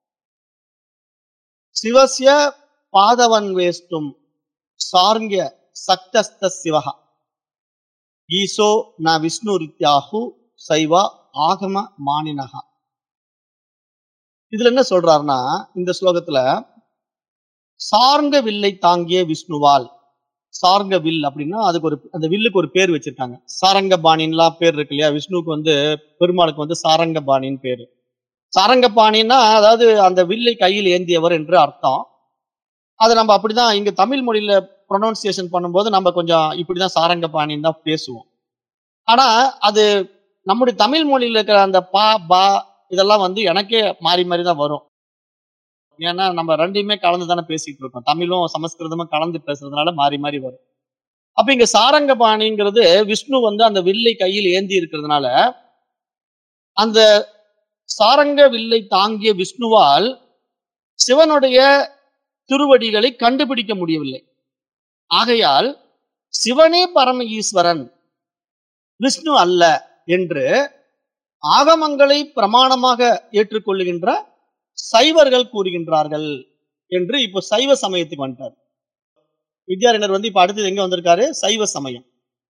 S1: சிவஸ்ய பாதவன்வேஷ்டும் சார்ங்கிய சக்தஸ்த சிவஹ ஈசோ ந விஷ்ணு ரித்யாஹு சைவ ஆகம மானினஹா. இதுல என்ன சொல்றாருன்னா, இந்த ஸ்லோகத்துல சார்ங்க வில்லை தாங்கிய விஷ்ணுவால், சார்ங்க வில் அப்படின்னா அதுக்கு ஒரு அந்த வில்லுக்கு ஒரு பேர் வச்சிருக்காங்க. சாரங்கபாணின்லாம் பேர் இருக்கு இல்லையா? விஷ்ணுவுக்கு வந்து பெருமாளுக்கு வந்து சாரங்கபாணின்னு பேரு. சாரங்கபாணின்னா அதாவது அந்த வில்லை கையில் ஏந்தியவர் என்று அர்த்தம். அதை நம்ம அப்படிதான் இங்க தமிழ் மொழியில ப்ரொனவுன்சியேஷன் பண்ணும்போது நம்ம கொஞ்சம் இப்படிதான் சாரங்கபாணின்னு தான் பேசுவோம். ஆனா அது நம்முடைய தமிழ் மொழியில இருக்கிற அந்த பா பா இதெல்லாம் வந்து எனக்கே மாறி மாறி தான் வரும். ஏன்னா நம்ம ரெண்டையுமே கலந்து தானே பேசிட்டு இருக்கோம். தமிழும் சமஸ்கிருதமும் கலந்து பேசுறதுனால மாறி மாறி வரும். அப்ப இங்க சாரங்கபாணிங்கிறது விஷ்ணு வந்து அந்த வில்லை கையில் ஏந்தி இருக்கிறதுனால அந்த சாரங்க வில்லை தாங்கிய விஷ்ணுவால் சிவனுடைய திருவடிகளை கண்டுபிடிக்க முடியவில்லை. ஆகையால் சிவனே பரம ஈஸ்வரன், விஷ்ணு அல்ல என்று ஆகமங்களை பிரமாணமாக ஏற்றுக்கொள்ளுகின்ற சைவர்கள் கூறுகின்றார்கள் என்று இப்போ சைவ சமயத்துக்கு வந்துட்டார். வித்யாரண்யர் வந்து இப்ப அடுத்தது எங்க வந்திருக்காரு? சைவ சமயம்.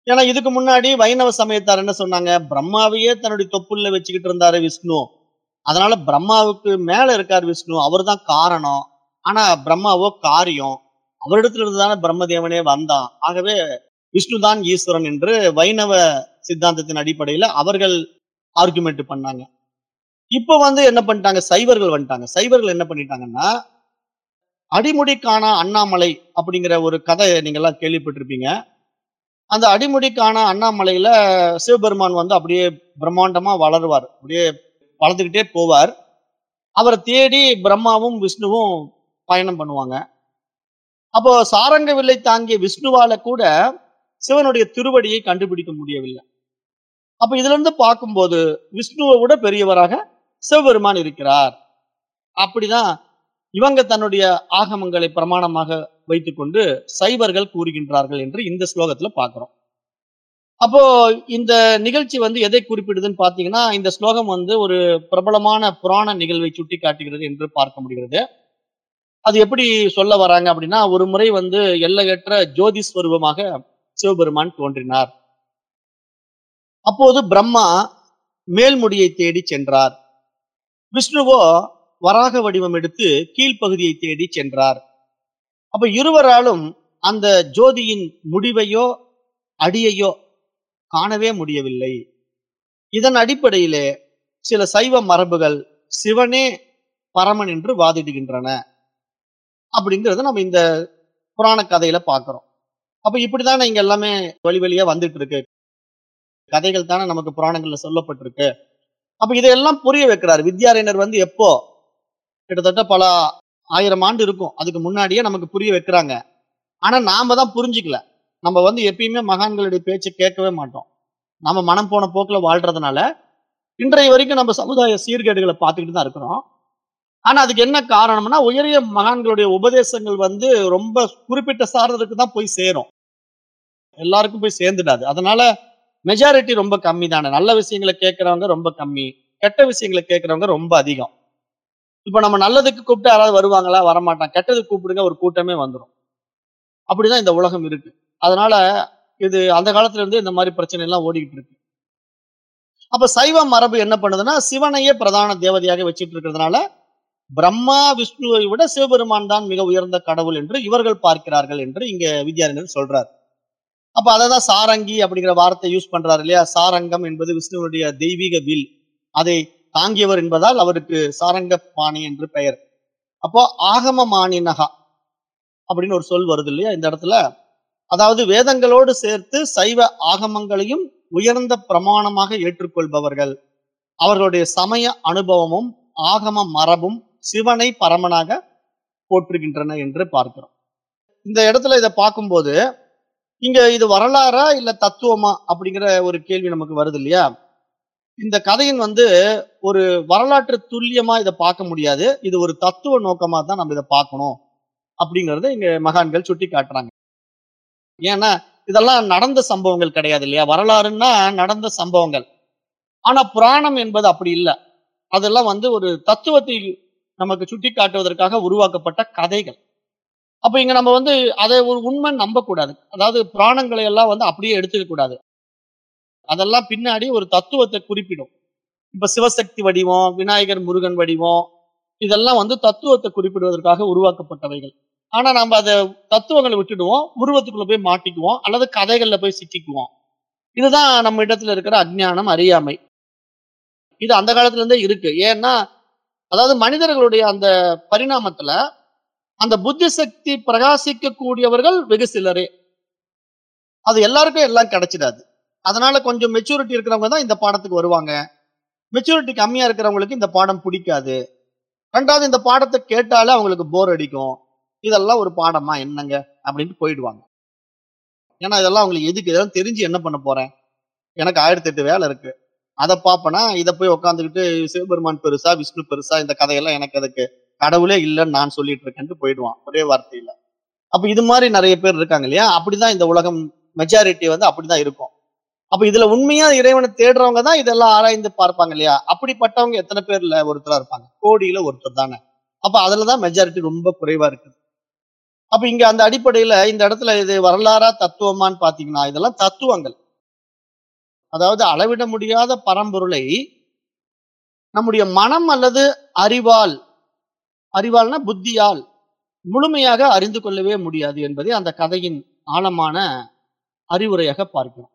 S1: ஏன்னா இதுக்கு முன்னாடி வைணவ சமயத்தார் என்ன சொன்னாங்க, பிரம்மாவையே தன்னுடைய தொப்புள்ள வச்சுக்கிட்டு இருந்தாரு விஷ்ணு. அதனால பிரம்மாவுக்கு மேல இருக்கார் விஷ்ணு. அவர்தான் காரணம். ஆனா பிரம்மாவோ காரியம். அவரிடத்துல இருந்து தானே பிரம்மதேவனே வந்தான். ஆகவே விஷ்ணு தான் ஈஸ்வரன் என்று வைணவ சித்தாந்தத்தின் அடிப்படையில அவர்கள் ஆர்குமெண்ட் பண்ணாங்க. இப்ப என்ன பண்ணிட்டாங்க, சைவர்கள் வந்துட்டாங்க. சைவர்கள் என்ன பண்ணிட்டாங்கன்னா, அடிமுடி காணா அண்ணாமலை அப்படிங்கிற ஒரு கதை நீங்க எல்லாம் கேள்விப்பட்டிருப்பீங்க. அந்த அடிமுடி காணா அண்ணாமலையில சிவபெருமான் அப்படியே பிரம்மாண்டமா வளருவார். அப்படியே வளர்ந்துகிட்டே போவார். அவரை தேடி பிரம்மாவும் விஷ்ணுவும் பயணம் பண்ணுவாங்க. அப்போ சாரங்க வில்லை தாங்கிய விஷ்ணுவால கூட சிவனுடைய திருவடியை கண்டுபிடிக்க முடியவில்லை. அப்ப இதுல இருந்து பார்க்கும்போது விஷ்ணுவை விட பெரியவராக சிவபெருமான் இருக்கிறார். அப்படிதான் இவங்க தன்னுடைய ஆகமங்களை பிரமாணமாக வைத்துக்கொண்டு சைவர்கள் கூறுகின்றார்கள் என்று இந்த ஸ்லோகத்துல பார்க்கிறோம். அப்போ இந்த நிகழ்ச்சி எதை குறிப்பிடுதுன்னு பாத்தீங்கன்னா, இந்த ஸ்லோகம் ஒரு பிரபலமான புராண நிகழ்வை சுட்டி காட்டுகிறது என்று பார்க்க முடிகிறது. அது எப்படி சொல்ல வராங்க அப்படின்னா, ஒரு முறை எல்லையற்ற ஜோதி ஸ்வரூபமாக சிவபெருமான் தோன்றினார். அப்போது பிரம்மா மேல்முடியை தேடி சென்றார். விஷ்ணுவோ வராக வடிவம் எடுத்து கீழ்ப்பகுதியை தேடி சென்றார். அப்ப இருவராலும் அந்த ஜோதியின் முடிவையோ அடியையோ காணவே முடியவில்லை. இதன் அடிப்படையிலே சில சைவ மரபுகள் சிவனே பரமன் என்று வாதிடுகின்றன அப்படிங்கறத நம்ம இந்த புராண கதையில பார்க்கிறோம். அப்ப இப்படிதானே இங்க எல்லாமே வழி வழியா வந்துட்டு இருக்கு. கதைகள் தானே நமக்கு புராணங்கள்ல சொல்லப்பட்டிருக்கு. அப்ப இதையெல்லாம் புரிய வைக்கிறார் வித்யாரண்யர். எப்போ கிட்டத்தட்ட பல 1000 ஆண்டு இருக்கும். அதுக்கு முன்னாடியே நமக்கு புரிய வைக்கிறாங்க. ஆனா நாம தான் புரிஞ்சுக்கல. நம்ம எப்பயுமே மகான்களுடைய பேச்சை கேட்கவே மாட்டோம். நம்ம மனம் போன போக்குல வாழ்றதுனால இன்றைய வரைக்கும் நம்ம சமுதாய சீர்கேடுகளை பார்த்துக்கிட்டு தான் இருக்கிறோம். ஆனா அதுக்கு என்ன காரணம்னா, உயரிய மகான்களுடைய உபதேசங்கள் ரொம்ப குறிப்பிட்ட சார்ந்ததுக்கு தான் போய் சேரும். எல்லாருக்கும் போய் சேர்ந்துடாது. அதனால மெஜாரிட்டி ரொம்ப கம்மி தானே. நல்ல விஷயங்களை கேட்கறவங்க ரொம்ப கம்மி, கெட்ட விஷயங்களை கேட்கறவங்க ரொம்ப அதிகம். இப்ப நம்ம நல்லதுக்கு கூப்பிட்டு யாராவது வருவாங்களா? வரமாட்டாங்க. கெட்டதுக்கு கூப்பிடுங்க, ஒரு கூட்டமே வந்துடும். அப்படிதான் இந்த உலகம் இருக்கு. அதனால இது அந்த காலத்துல இருந்து இந்த மாதிரி பிரச்சனை எல்லாம் ஓடிக்கிட்டு இருக்கு. அப்ப சைவ மரபு என்ன பண்ணுதுன்னா, சிவனையே பிரதான தேவதையாக வச்சிட்டு இருக்கிறதுனால பிரம்மா விஷ்ணுவை விட சிவபெருமான் தான் மிக உயர்ந்த கடவுள் என்று இவர்கள் பார்க்கிறார்கள் என்று இங்க வித்யாரண்யர் சொல்றார். அப்ப அததான் சாரங்கி அப்படிங்கிற வார்த்தை யூஸ் பண்றாரு இல்லையா. சாரங்கம் என்பது விஷ்ணுவனுடைய தெய்வீக வில். அதை தாங்கியவர் என்பதால் அவருக்கு சாரங்க பாணி என்று பெயர். அப்போ ஆகம மாணினகா அப்படின்னு ஒரு சொல் வருது இல்லையா இந்த இடத்துல. அதாவது வேதங்களோடு சேர்த்து சைவ ஆகமங்களையும் உயர்ந்த பிரமாணமாக ஏற்றுக்கொள்பவர்கள். அவர்களுடைய சமய அனுபவமும் ஆகம மரபும் சிவனை பரமனாக போற்றுகின்றன என்று பார்க்கிறோம். இந்த இடத்துல இதை பார்க்கும்போது இங்க இது வரலாறா இல்ல தத்துவமா அப்படிங்கிற ஒரு கேள்வி நமக்கு வருது இல்லையா. இந்த கதையின் ஒரு வரலாற்று துல்லியமா இதை பார்க்க முடியாது. இது ஒரு தத்துவ நோக்கமா தான் நம்ம இதை பார்க்கணும் அப்படிங்கறத இங்க மகான்கள் சுட்டி காட்டுறாங்க. ஏன்னா இதெல்லாம் நடந்த சம்பவங்கள் கிடையாது இல்லையா. வரலாறுன்னா நடந்த சம்பவங்கள். ஆனா புராணம் என்பது அப்படி இல்லை. அதெல்லாம் ஒரு தத்துவத்தை நமக்கு சுட்டி காட்டுவதற்காக உருவாக்கப்பட்ட கதைகள். அப்ப இங்க நம்ம அதை ஒரு உண்மை நம்ப கூடாது. அதாவது புராணங்களை எல்லாம் அப்படியே எடுத்துக்க கூடாது. அதெல்லாம் பின்னாடி ஒரு தத்துவத்தை குறிப்பிடும். இப்ப சிவசக்தி வடிவம், விநாயகர் முருகன் வடிவம், இதெல்லாம் தத்துவத்தை குறிப்பிடுவதற்காக உருவாக்கப்பட்டவைகள். ஆனா நம்ம அதை தத்துவங்களை விட்டுடுவோம், உருவத்துக்குள்ள போய் மாட்டிக்குவோம், அல்லது கதைகள்ல போய் சிக்கிக்குவோம். இதுதான் நம்ம இடத்துல இருக்கிற அஞ்ஞானம், அறியாமை. இது அந்த காலத்துல இருந்தே இருக்கு. ஏன்னா அதாவது மனிதர்களுடைய அந்த பரிணாமத்துல அந்த புத்தி சக்தி பிரகாசிக்க கூடியவர்கள் வெகு சிலரே. அது எல்லாருக்கும் எல்லாம் கிடைச்சிடாது. அதனால கொஞ்சம் மெச்சூரிட்டி இருக்கிறவங்க தான் இந்த பாடத்துக்கு வருவாங்க. மெச்சூரிட்டி கம்மியா இருக்கிறவங்களுக்கு இந்த பாடம் பிடிக்காது. ரெண்டாவது இந்த பாடத்தை கேட்டாலே அவங்களுக்கு போர் அடிக்கும். இதெல்லாம் ஒரு பாடமா என்னங்க அப்படின்ட்டு போயிடுவாங்க. ஏன்னா இதெல்லாம் அவங்களுக்கு எதுக்கு, இதெல்லாம் தெரிஞ்சு என்ன பண்ண போறேன், எனக்கு 1008 வேலை இருக்கு, அதை பார்ப்பனா இதை போய் உட்காந்துக்கிட்டு சிவபெருமான் பெருசா விஷ்ணு பெருசா இந்த கதையெல்லாம் எனக்கு அதுக்கு கடவுளே இல்லைன்னு நான் சொல்லிட்டு இருக்கேன்ட்டு போயிடுவான் ஒரே வார்த்தையில. அப்ப இது மாதிரி நிறைய பேர் இருக்காங்க இல்லையா. அப்படிதான் இந்த உலகம் மெஜாரிட்டி அப்படிதான் இருக்கும். அப்ப இதுல உண்மையா இறைவனை தேடுறவங்க தான் இதெல்லாம் ஆராய்ந்து பார்ப்பாங்க இல்லையா. அப்படிப்பட்டவங்க எத்தனை பேர்ல ஒருத்தரா இருப்பாங்க, கோடியில ஒருத்தர் தானே. அப்ப அதுலதான் மெஜாரிட்டி ரொம்ப குறைவா இருக்குது. அப்ப இங்க அந்த அடிப்படையில இந்த இடத்துல இது வரலாறா தத்துவமான்னு பாத்தீங்கன்னா இதெல்லாம் தத்துவங்கள். அதாவது அளவிட முடியாத பரம்பொருளை நம்முடைய மனம் அல்லது அறிவால், அறிவால்னா புத்தியால் முழுமையாக அறிந்து கொள்ளவே முடியாது என்பதை அந்த கதையின் ஆழமான அறிவுரையாக பார்க்கிறோம்.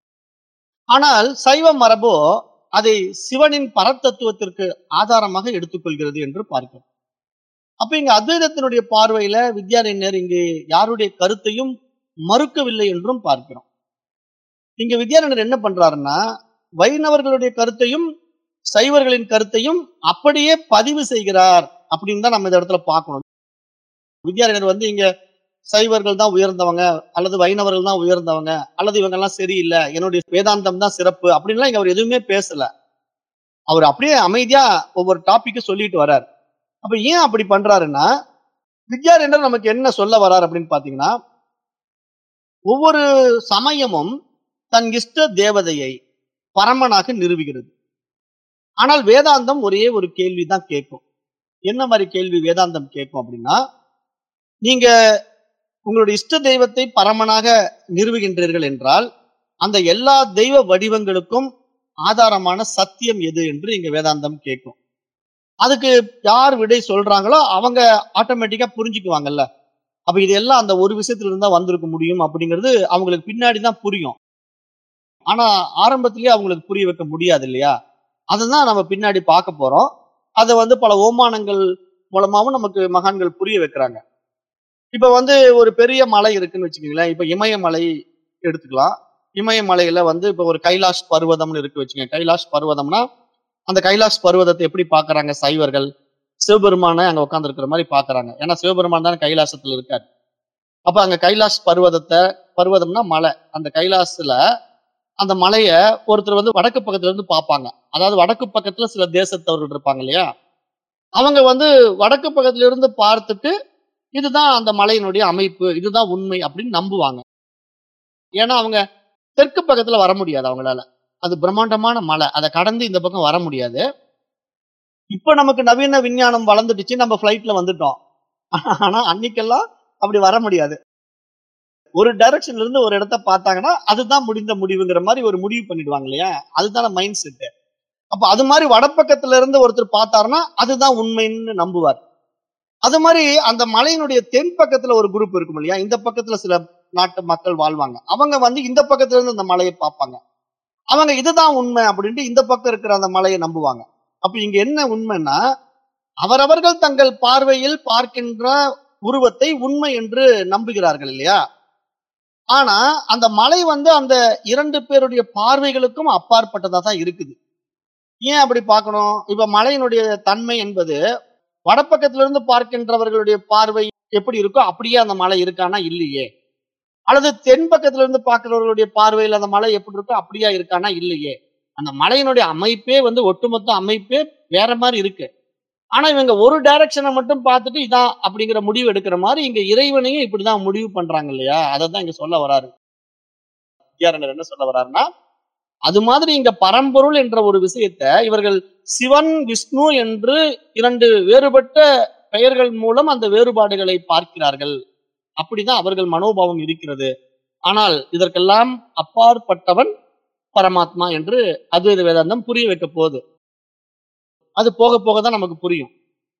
S1: ஆனால் சைவ மரபோ அதை சிவனின் பரத்தத்துவத்திற்கு ஆதாரமாக எடுத்துக்கொள்கிறது என்று பார்க்கிறோம். அப்ப இங்க அத்வைதத்தினுடைய பார்வையில வித்யாரண்யர் இங்கு யாருடைய கருத்தையும் மறுக்கவில்லை என்றும் பார்க்கிறோம். இங்க வித்யாரண்யர் என்ன பண்றாருன்னா, வைணவர்களுடைய கருத்தையும் சைவர்களின் கருத்தையும் அப்படியே பதிவு செய்கிறார் அப்படின்னு தான் நம்ம இந்த இடத்துல பார்க்கணும். வித்யாரண்யர் வந்து இங்க சைவர்கள் தான் உயர்ந்தவங்க அல்லது வைணவர்கள் தான் உயர்ந்தவங்க அல்லது இவங்க எல்லாம் சரியில்லை, என்னுடைய வேதாந்தம் தான் சிறப்பு அப்படின்லாம் இங்க அவர் எதுவுமே பேசல. அவர் அப்படியே அமைதியா ஒவ்வொரு டாபிக் சொல்லிட்டு வர்றார். அப்ப ஏன் அப்படி பண்றாருன்னா, வித்யாரண்யர் நமக்கு என்ன சொல்ல வர்றார் அப்படின்னு பாத்தீங்கன்னா, ஒவ்வொரு சமயமும் தன் இஷ்ட தேவதையை பரமனாக நிறுவுகிறது. ஆனால் வேதாந்தம் ஒரே ஒரு கேள்விதான் கேட்கும். என்ன மாதிரி கேள்வி வேதாந்தம் கேட்கும் அப்படின்னா, நீங்க உங்களுடைய இஷ்ட தெய்வத்தை பரமனாக நிறுவுகின்றீர்கள் என்றால் அந்த எல்லா தெய்வ வடிவங்களுக்கும் ஆதாரமான சத்தியம் எது என்று இங்க வேதாந்தம் கேட்கும். அதுக்கு யார் விடை சொல்றாங்களோ அவங்க ஆட்டோமேட்டிக்கா புரிஞ்சுக்குவாங்கல்ல. அப்ப இதெல்லாம் அந்த ஒரு விஷயத்துல இருந்தா வந்திருக்க முடியும் அப்படிங்கிறது அவங்களுக்கு பின்னாடிதான் புரியும். ஆனா ஆரம்பத்திலேயே அவங்களுக்கு புரிய வைக்க முடியாது இல்லையா? அதுதான் நம்ம பின்னாடி பார்க்க போறோம். அதை வந்து பல ஓமானங்கள் மூலமாவும் நமக்கு மகான்கள் புரிய வைக்கிறாங்க. இப்ப வந்து ஒரு பெரிய மலை இருக்குன்னு வச்சுக்கோங்களேன். இப்ப இமயமலை எடுத்துக்கலாம். இமயமலையில வந்து இப்ப ஒரு கைலாஷ் பர்வதம்னு இருக்கு வச்சுக்கோங்க. கைலாஷ் பர்வதம்னா அந்த கைலாஷ் பர்வதத்தை எப்படி பாக்குறாங்க சைவர்கள்? சிவபெருமான அங்க உட்கார்ந்து இருக்கிற மாதிரி பாக்குறாங்க. ஏன்னா சிவபெருமான் தானே கைலாசத்துல இருக்காரு. அப்ப அங்க கைலாஷ் பர்வதம்னா மலை. அந்த கைலாசத்துல அந்த மலைய ஒருத்தர் வந்து வடக்கு பக்கத்துல இருந்து பார்ப்பாங்க. அதாவது வடக்கு பக்கத்துல சில தேசத்தவர்கள் இருப்பாங்க இல்லையா? அவங்க வந்து வடக்கு பக்கத்துல இருந்து பார்த்துட்டு இதுதான் அந்த மலையினுடைய அமைப்பு, இதுதான் உண்மை அப்படின்னு நம்புவாங்க. ஏன்னா அவங்க தெற்கு பக்கத்துல வர முடியாது அவங்களால. அது பிரம்மாண்டமான மலை. அதை கடந்து இந்த பக்கம் வர முடியாது. இப்ப நமக்கு நவீன விஞ்ஞானம் வளர்ந்துடுச்சு, நம்ம பிளைட்ல வந்துட்டோம். ஆனா அன்னைக்கெல்லாம் அப்படி வர முடியாது. ஒரு டைரக்ஷன்ல இருந்து ஒரு இடத்த பார்த்தாங்கன்னா அதுதான் முடிந்த முடிவுங்கிற மாதிரி ஒரு முடிவு பண்ணிடுவாங்க இல்லையா? அதுதான மைண்ட் செட். அப்ப அது மாதிரி வடப்பக்கத்துல இருந்து ஒருத்தர் பார்த்தாருன்னா அதுதான் உண்மைன்னு நம்புவார். அது மாதிரி அந்த மலையினுடைய தென் பக்கத்துல ஒரு குரூப் இருக்கும் இல்லையா? இந்த பக்கத்துல சில நாட்டு மக்கள் வாழ்வாங்க. அவங்க வந்து இந்த பக்கத்துல இருந்து அந்த மலையை பார்ப்பாங்க. அவங்க இதுதான் உண்மை அப்படின்ட்டு இந்த பக்கம் இருக்கிற அந்த மலையை நம்புவாங்க. அப்ப இங்க என்ன உண்மைன்னா, அவரவர்கள் தங்கள் பார்வையில் பார்க்கின்ற உருவத்தை உண்மை என்று நம்புகிறார்கள் இல்லையா? ஆனா அந்த மலை வந்து அந்த இரண்டு பேருடைய பார்வைகளுக்கும் அப்பாற்பட்டதா தான் இருக்குது. ஏன் அப்படி பார்க்கணும்? இப்ப மலையினுடைய தன்மை என்பது வடப்பக்கத்துல இருந்து பார்க்கின்றவர்களுடைய பார்வை எப்படி இருக்கோ அப்படியே அந்த மலை இருக்கானா இல்லையே. அல்லது தென் பக்கத்துல இருந்து பார்க்கிறவர்களுடைய பார்வையில் அந்த மலை எப்படி இருக்கோ அப்படியா இருக்கானா இல்லையே. அந்த மலையினுடைய அமைப்பே வந்து ஒட்டுமொத்த அமைப்பே வேற மாதிரி இருக்கு. ஆனா இவங்க ஒரு டைரக்ஷனை மட்டும் பார்த்துட்டு இதான் அப்படிங்கிற முடிவு எடுக்கிற மாதிரி இங்க இறைவனையும் இப்படிதான் முடிவு பண்றாங்க இல்லையா? அதைதான் இங்க சொல்ல வராரு வித்யாரண்யர். என்ன சொல்ல வர்றாருன்னா, அது மாதிரி இங்க பரம்பொருள் என்ற ஒரு விஷயத்தை இவர்கள் சிவன் விஷ்ணு என்று இரண்டு வேறுபட்ட பெயர்கள் மூலம் அந்த வேறுபாடுகளை பார்க்கிறார்கள். அப்படிதான் அவர்கள் மனோபாவம் இருக்கிறது. ஆனால் இதற்கெல்லாம் அப்பாற்பட்டவன் பரமாத்மா என்று அத்வைத வேதாந்தம் புரிய வைக்க போகுது. அது போக போக தான் நமக்கு புரியும்.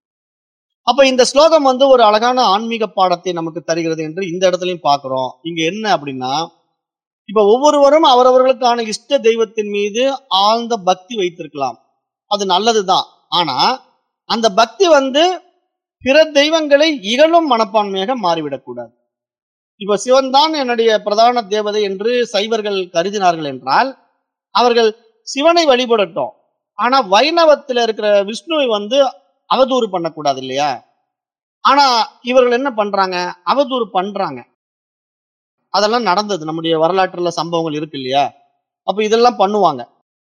S1: அப்ப இந்த ஸ்லோகம் வந்து ஒரு அழகான ஆன்மீக பாடத்தை நமக்கு தருகிறது என்று இந்த இடத்துலயும் பார்க்கிறோம். இங்க என்ன அப்படின்னா, இப்ப ஒவ்வொருவரும் அவரவர்களுக்கான இஷ்ட தெய்வத்தின் மீது ஆழ்ந்த பக்தி வைத்திருக்கலாம். அது நல்லதுதான். ஆனா அந்த பக்தி வந்து பிற தெய்வங்களை இகழும் மனப்பான்மையாக மாறிவிடக்கூடாது. இப்ப சிவன் தான் என்னுடைய பிரதான தேவதை என்று சைவர்கள் கருதினார்கள் என்றால் அவர்கள் சிவனை வழிபடட்டும். ஆனா வைணவத்துல இருக்கிற விஷ்ணுவை வந்து அவதூறு பண்ணக்கூடாது இல்லையா? ஆனா இவர்கள் என்ன பண்றாங்க? அவதூறு பண்றாங்க. அதெல்லாம் நடந்தது. நம்முடைய வரலாற்றுல சம்பவங்கள் இருக்கு இல்லையா? அப்ப இதெல்லாம் பண்ணுவாங்க.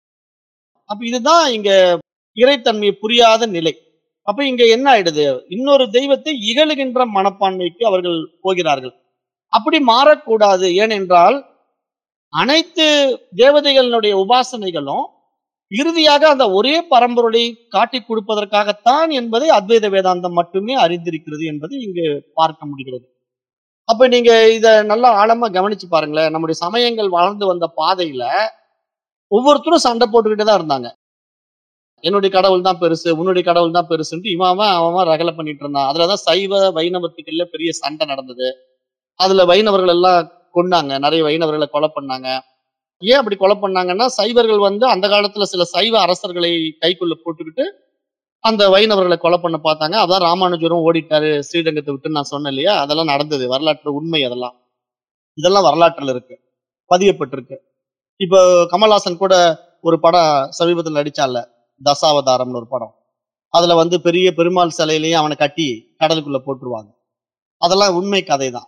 S1: அப்ப இதுதான் இங்க இறைத்தன்மை புரியாத நிலை. அப்ப இங்க என்ன ஆயிடுது? இன்னொரு தெய்வத்தை இகழுகின்ற மனப்பான்மைக்கு அவர்கள் போகிறார்கள். அப்படி மாறக்கூடாது. ஏனென்றால் அனைத்து தேவதைகளுடைய உபாசனைகளும் இறுதியாக அந்த ஒரே பரம்பொருளை காட்டிக் கொடுப்பதற்காகத்தான் என்பதை அத்வைத வேதாந்தம் மட்டுமே அறிந்திருக்கிறது என்பதை இங்கு பார்க்க முடிகிறது. அப்ப நீங்க இத நல்லா ஆழமா கவனிச்சு பாருங்களேன். நம்முடைய சமயங்கள் வளர்ந்து வந்த பாதையில ஒவ்வொருத்தரும் சண்டை போட்டுக்கிட்டு தான் இருந்தாங்க. என்னுடைய கடவுள் தான் பெருசு, உன்னுடைய கடவுள் தான் பெருசுன்ட்டு அவன் ரகலை பண்ணிட்டு இருந்தான். அதுலதான் சைவ வைணவத்துக்குள்ள பெரிய சண்டை நடந்தது. அதுல வைணவர்கள் எல்லாம் கொன்னாங்க. நிறைய வைணவர்களை கொலை பண்ணாங்க. ஏன் அப்படி கொலை பண்ணாங்கன்னா, சைவர்கள் வந்து அந்த காலத்துல சில சைவ அரசர்களை கைக்குள்ள போட்டுக்கிட்டு அந்த வைணவர்களை கொலை பண்ண பார்த்தாங்க. அதான் ராமானுஜரும் ஓடிட்டாரு ஸ்ரீரங்கத்தை விட்டுன்னு நான் சொன்னேன் இல்லையா? அதெல்லாம் நடந்தது. வரலாற்று உண்மை அதெல்லாம். இதெல்லாம் வரலாற்றுல இருக்கு. பதியப்பட்டிருக்கு. இப்போ கமல்ஹாசன் கூட ஒரு படம் சமீபத்துல நடிச்சான்ல, தசாவதாரம்னு ஒரு படம். அதுல வந்து பெரிய பெருமாள் சிலையிலயும் அவனை கட்டி கடலுக்குள்ள போட்டுருவாங்க. அதெல்லாம் உண்மை கதைதான்.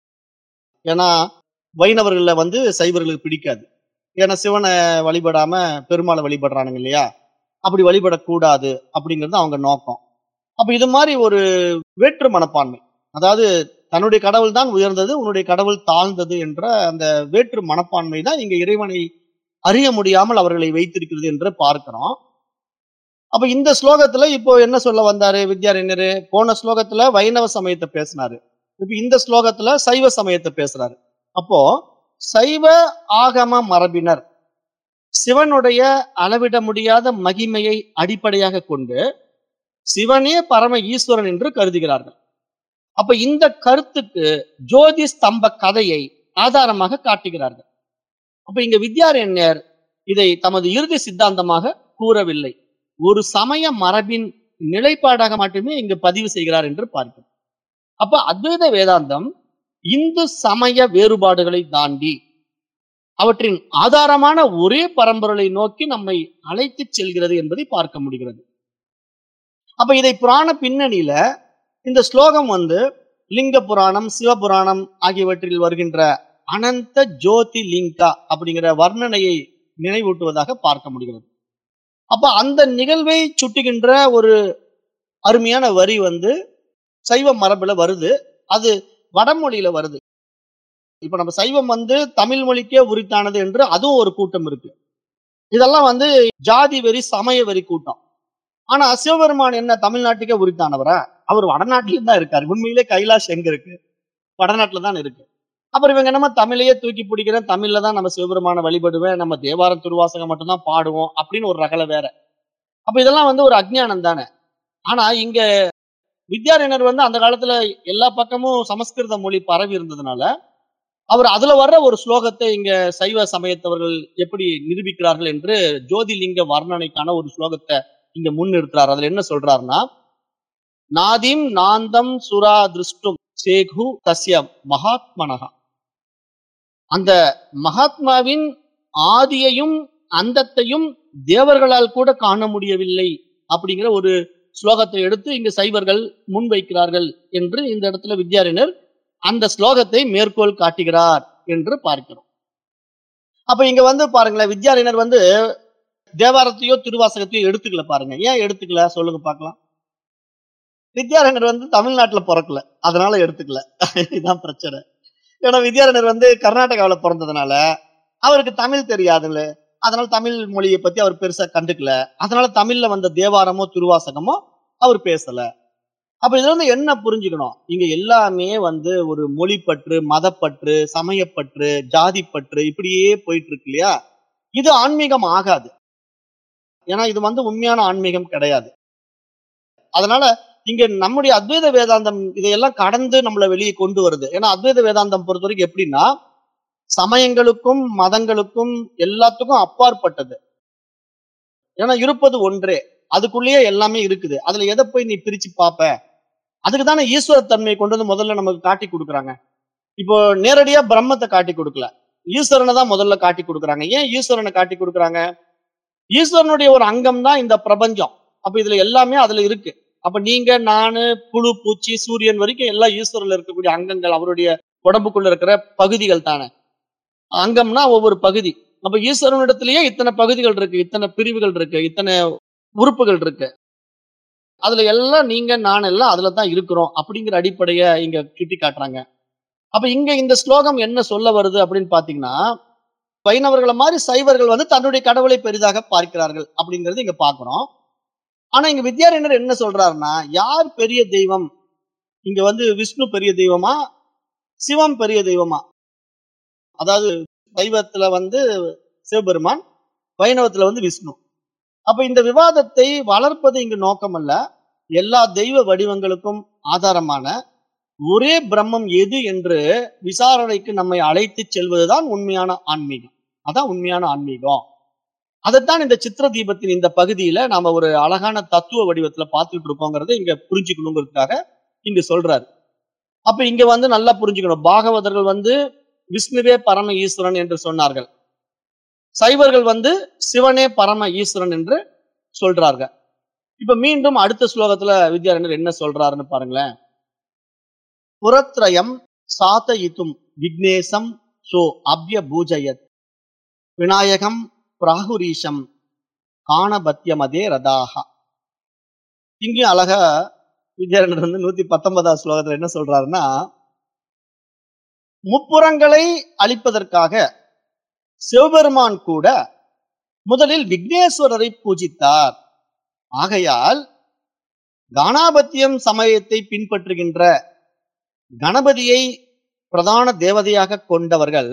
S1: ஏன்னா வைணவர்கள்ல வந்து சைவர்களுக்கு பிடிக்காது. ஏன்னா சிவனை வழிபடாம பெருமாளை வழிபடுறானுங்க இல்லையா? அப்படி வழிபடக்கூடாது அப்படிங்கிறது அவங்க நோக்கம். அப்ப இது மாதிரி ஒரு வேற்று மனப்பான்மை, அதாவது தன்னுடைய கடவுள் தான் உயர்ந்தது, உன்னுடைய கடவுள் தாழ்ந்தது என்ற அந்த வேற்று மனப்பான்மை தான் இங்க இறைவனை அறிய முடியாமல் அவர்களை வைத்திருக்கிறது என்று பார்க்கிறோம். அப்ப இந்த ஸ்லோகத்துல இப்போ என்ன சொல்ல வந்தாரு வித்யாரண்யரு? போன ஸ்லோகத்துல வைணவ சமயத்தை பேசினாரு. இப்ப இந்த ஸ்லோகத்துல சைவ சமயத்தை பேசுறாரு. அப்போ சைவ ஆகம மரபினர் சிவனுடைய அளவிட முடியாத மகிமையை அடிப்படையாக கொண்டு சிவனே பரம ஈஸ்வரன் என்று கருதுகிறார்கள். அப்ப இந்த கருத்துக்கு ஜோதி ஸ்தம்ப கதையை ஆதாரமாக காட்டுகிறார்கள். அப்ப இங்க வித்யாரண்யர் இதை தமது இறுதி சித்தாந்தமாக கூறவில்லை. ஒரு சமய மரபின் நிலைப்பாடாக மட்டுமே இங்கு பதிவு செய்கிறார் என்று பார்க்கிறோம். அப்ப அத்வைத வேதாந்தம் இந்து சமய வேறுபாடுகளை தாண்டி அவற்றின் ஆதாரமான ஒரே பரம்பொருளை நோக்கி நம்மை அழைத்து செல்கிறது என்பதை பார்க்க முடிகிறது. அப்ப இதை புராண பின்னணியில இந்த ஸ்லோகம் வந்து லிங்க புராணம், சிவபுராணம் ஆகியவற்றில் வருகின்ற அனந்த ஜோதி லிங்கா அப்படிங்கிற வர்ணனையை நினைவூட்டுவதாக பார்க்க முடிகிறது. அப்ப அந்த நிகழ்வை சுட்டுகின்ற ஒரு அருமையான வரி வந்து சைவ மரபுல வருது. அது வடமொழியில வருது. இப்ப நம்ம சைவம் வந்து தமிழ் மொழிக்கே உரித்தானது என்று அதுவும் ஒரு கூட்டம் இருக்கு. இதெல்லாம் வந்து ஜாதி வெறி, சமய வெறி கூட்டம். ஆனா சிவபெருமான் என்ன தமிழ்நாட்டுக்கே உரித்தானவரா? அவர் வடநாட்டிலும் தான் இருக்காரு. உண்மையிலே கைலாஷ் எங்க இருக்கு? வடநாட்டுல தான் இருக்கு. அப்புறம் இவங்க நம்ம தமிழையே தூக்கி பிடிக்கிறேன், தமிழ்ல தான் நம்ம சிவபெருமான வழிபடுவேன், நம்ம தேவாரம் திருவாசகம் மட்டும்தான் பாடுவோம் அப்படின்னு ஒரு ரகலை வேற. அப்ப இதெல்லாம் வந்து ஒரு அஜ்ஞானம் தானே. ஆனா இங்க வித்யாரண்யர் வந்து அந்த காலத்துல எல்லா பக்கமும் சமஸ்கிருத மொழி பரவி இருந்ததுனால அவர் அதுல வர்ற ஒரு ஸ்லோகத்தை இங்க சைவ சமயத்தவர்கள் எப்படி நிரூபிக்கிறார்கள் என்று ஜோதிலிங்க வர்ணனைக்கான ஒரு ஸ்லோகத்தை இங்க முன்னிறுத்துறார். அதுல என்ன சொல்றாருன்னா, நாதிம் நாந்தம் சுரா திருஷ்டும் சேகு தஸ்ய மகாத்மனகா, அந்த மகாத்மாவின் ஆதியையும் அந்தத்தையும் தேவர்களால் கூட காண முடியவில்லை அப்படிங்கிற ஒரு ஸ்லோகத்தை எடுத்து இங்கு சைவர்கள் முன்வைக்கிறார்கள் என்று இந்த இடத்துல வித்யாரண்யர் அந்த ஸ்லோகத்தை மேற்கோள் காட்டுகிறார் என்று பார்க்கிறோம். அப்ப இங்க வந்து பாருங்களேன், வித்யாரண்யர் வந்து தேவாரத்தையோ திருவாசகத்தையோ எடுத்துக்கல. பாருங்க, ஏன் எடுத்துக்கல சொல்லுங்க பார்க்கலாம். வித்யாரண்யர் வந்து தமிழ்நாட்டுல பிறக்கல, அதனால எடுத்துக்கல. இதுதான் பிரச்சனை. ஏன்னா வித்யாரண்யர் வந்து கர்நாடகாவில பிறந்ததுனால அவருக்கு தமிழ் தெரியாதுல்ல, அதனால தமிழ் மொழியை பத்தி அவர் பெருசா கண்டுக்கல. அதனால தமிழ்ல வந்த தேவாரமோ திருவாசகமோ அவர் பேசல. அப்ப இதுல வந்து என்ன புரிஞ்சுக்கணும், இங்க எல்லாமே வந்து ஒரு மொழிப்பற்று, மதப்பற்று, சமயப்பற்று, ஜாதிப்பற்று இப்படியே போயிட்டு இருக்கு இல்லையா? இது ஆன்மீகம் ஆகாது. ஏன்னா இது வந்து உண்மையான ஆன்மீகம் கிடையாது. அதனால இங்க நம்முடைய அத்வைத வேதாந்தம் இதையெல்லாம் கடந்து நம்மள வெளியே கொண்டு வருது. ஏன்னா அத்வைத வேதாந்தம் பொறுத்த வரைக்கும் எப்படின்னா, சமயங்களுக்கும் மதங்களுக்கும் எல்லாத்துக்கும் அப்பாற்பட்டது. ஏன்னா இருப்பது ஒன்றே, அதுக்குள்ளேயே எல்லாமே இருக்குது. அதுல எதை போய் நீ பிரிச்சு பாப்ப? அதுக்கு தானே ஈஸ்வர தன்மையை கொண்டு வந்து முதல்ல நமக்கு காட்டி கொடுக்குறாங்க. இப்போ நேரடியா பிரம்மத்தை காட்டி கொடுக்கல, ஈஸ்வரனை தான் முதல்ல காட்டி கொடுக்குறாங்க. ஏன் ஈஸ்வரனை காட்டி கொடுக்குறாங்க? ஈஸ்வரனுடைய ஒரு அங்கம் தான் இந்த பிரபஞ்சம். அப்ப இதுல எல்லாமே அதுல இருக்கு. அப்ப நீங்க, நானு, புழு, பூச்சி, சூரியன் வரைக்கும் எல்லாம் ஈஸ்வரன்ல இருக்கக்கூடிய அங்கங்கள், அவருடைய உடம்புக்குள்ள இருக்கிற பகுதிகள் தானே. அங்கம்னா ஒவ்வொரு பகுதி. அப்ப ஈஸ்வரனிடத்திலேயே இத்தனை பகுதிகள் இருக்கு, இத்தனை பிரிவுகள் இருக்கு, இத்தனை உறுப்புகள் இருக்கு. அதுல எல்லாம் நீங்க, நான் எல்லாம் அதுல தான் இருக்கிறோம் அப்படிங்கிற அடிப்படைய இங்க சுட்டி காட்டுறாங்க. அப்ப இங்க இந்த ஸ்லோகம் என்ன சொல்ல வருது அப்படின்னு பாத்தீங்கன்னா, வைணவர்களை மாதிரி சைவர்கள் வந்து தன்னுடைய கடவுளை பெரிதாக பார்க்கிறார்கள் அப்படிங்கிறது இங்க பாக்குறோம். ஆனா இங்க வித்யாரண்யர் என்ன சொல்றாருன்னா, யார் பெரிய தெய்வம்? இங்க வந்து விஷ்ணு பெரிய தெய்வமா, சிவம் பெரிய தெய்வமா. அதாவது சைவத்துல வந்து சிவபெருமான், வைணவத்துல வந்து விஷ்ணு. அப்ப இந்த விவாதத்தை வளர்ப்பது இங்கு நோக்கம் அல்ல. எல்லா தெய்வ வடிவங்களுக்கும் ஆதாரமான ஒரே பிரம்மம் எது என்று விசாரணைக்கு நம்மை அழைத்துச் செல்வதுதான் உண்மையான ஆன்மீகம். அதான் உண்மையான ஆன்மீகம். அதைத்தான் இந்த சித்திர தீபத்தின் இந்த பகுதியில நாம ஒரு அழகான தத்துவ வடிவத்துல பார்த்துட்டு இருக்கோங்கிறத இங்க புரிஞ்சுக்கணுங்கிறதுக்காக இங்க சொல்றாரு. அப்ப இங்க வந்து நல்லா புரிஞ்சுக்கணும். பாகவதர்கள் வந்து விஷ்ணுவே பரம ஈஸ்வரன் என்று சொன்னார்கள். சைவர்கள் வந்து சிவனே பரம ஈஸ்வரன் என்று சொல்றார்கள். இப்ப மீண்டும் அடுத்த ஸ்லோகத்துல வித்யாரண்யர் என்ன சொல்றாருன்னு பாருங்களேன். புரத்ரயம் சாதயித்தும் விக்னேசம் சோ அப்ய பூஜயத் விநாயகம் பிராகுரீஷம் காணபத்யமதே ரதாஹா. இங்கே அழகா வித்யாரண்யர் வந்து 119 ஸ்லோகத்துல என்ன சொல்றாருன்னா, முப்புறங்களை அழிப்பதற்காக சிவபெருமான் கூட முதலில் விக்னேஸ்வரரை பூஜித்தார். ஆகையால் கானாபத்தியம் சமயத்தை பின்பற்றுகின்ற கணபதியை பிரதான தேவதையாக கொண்டவர்கள்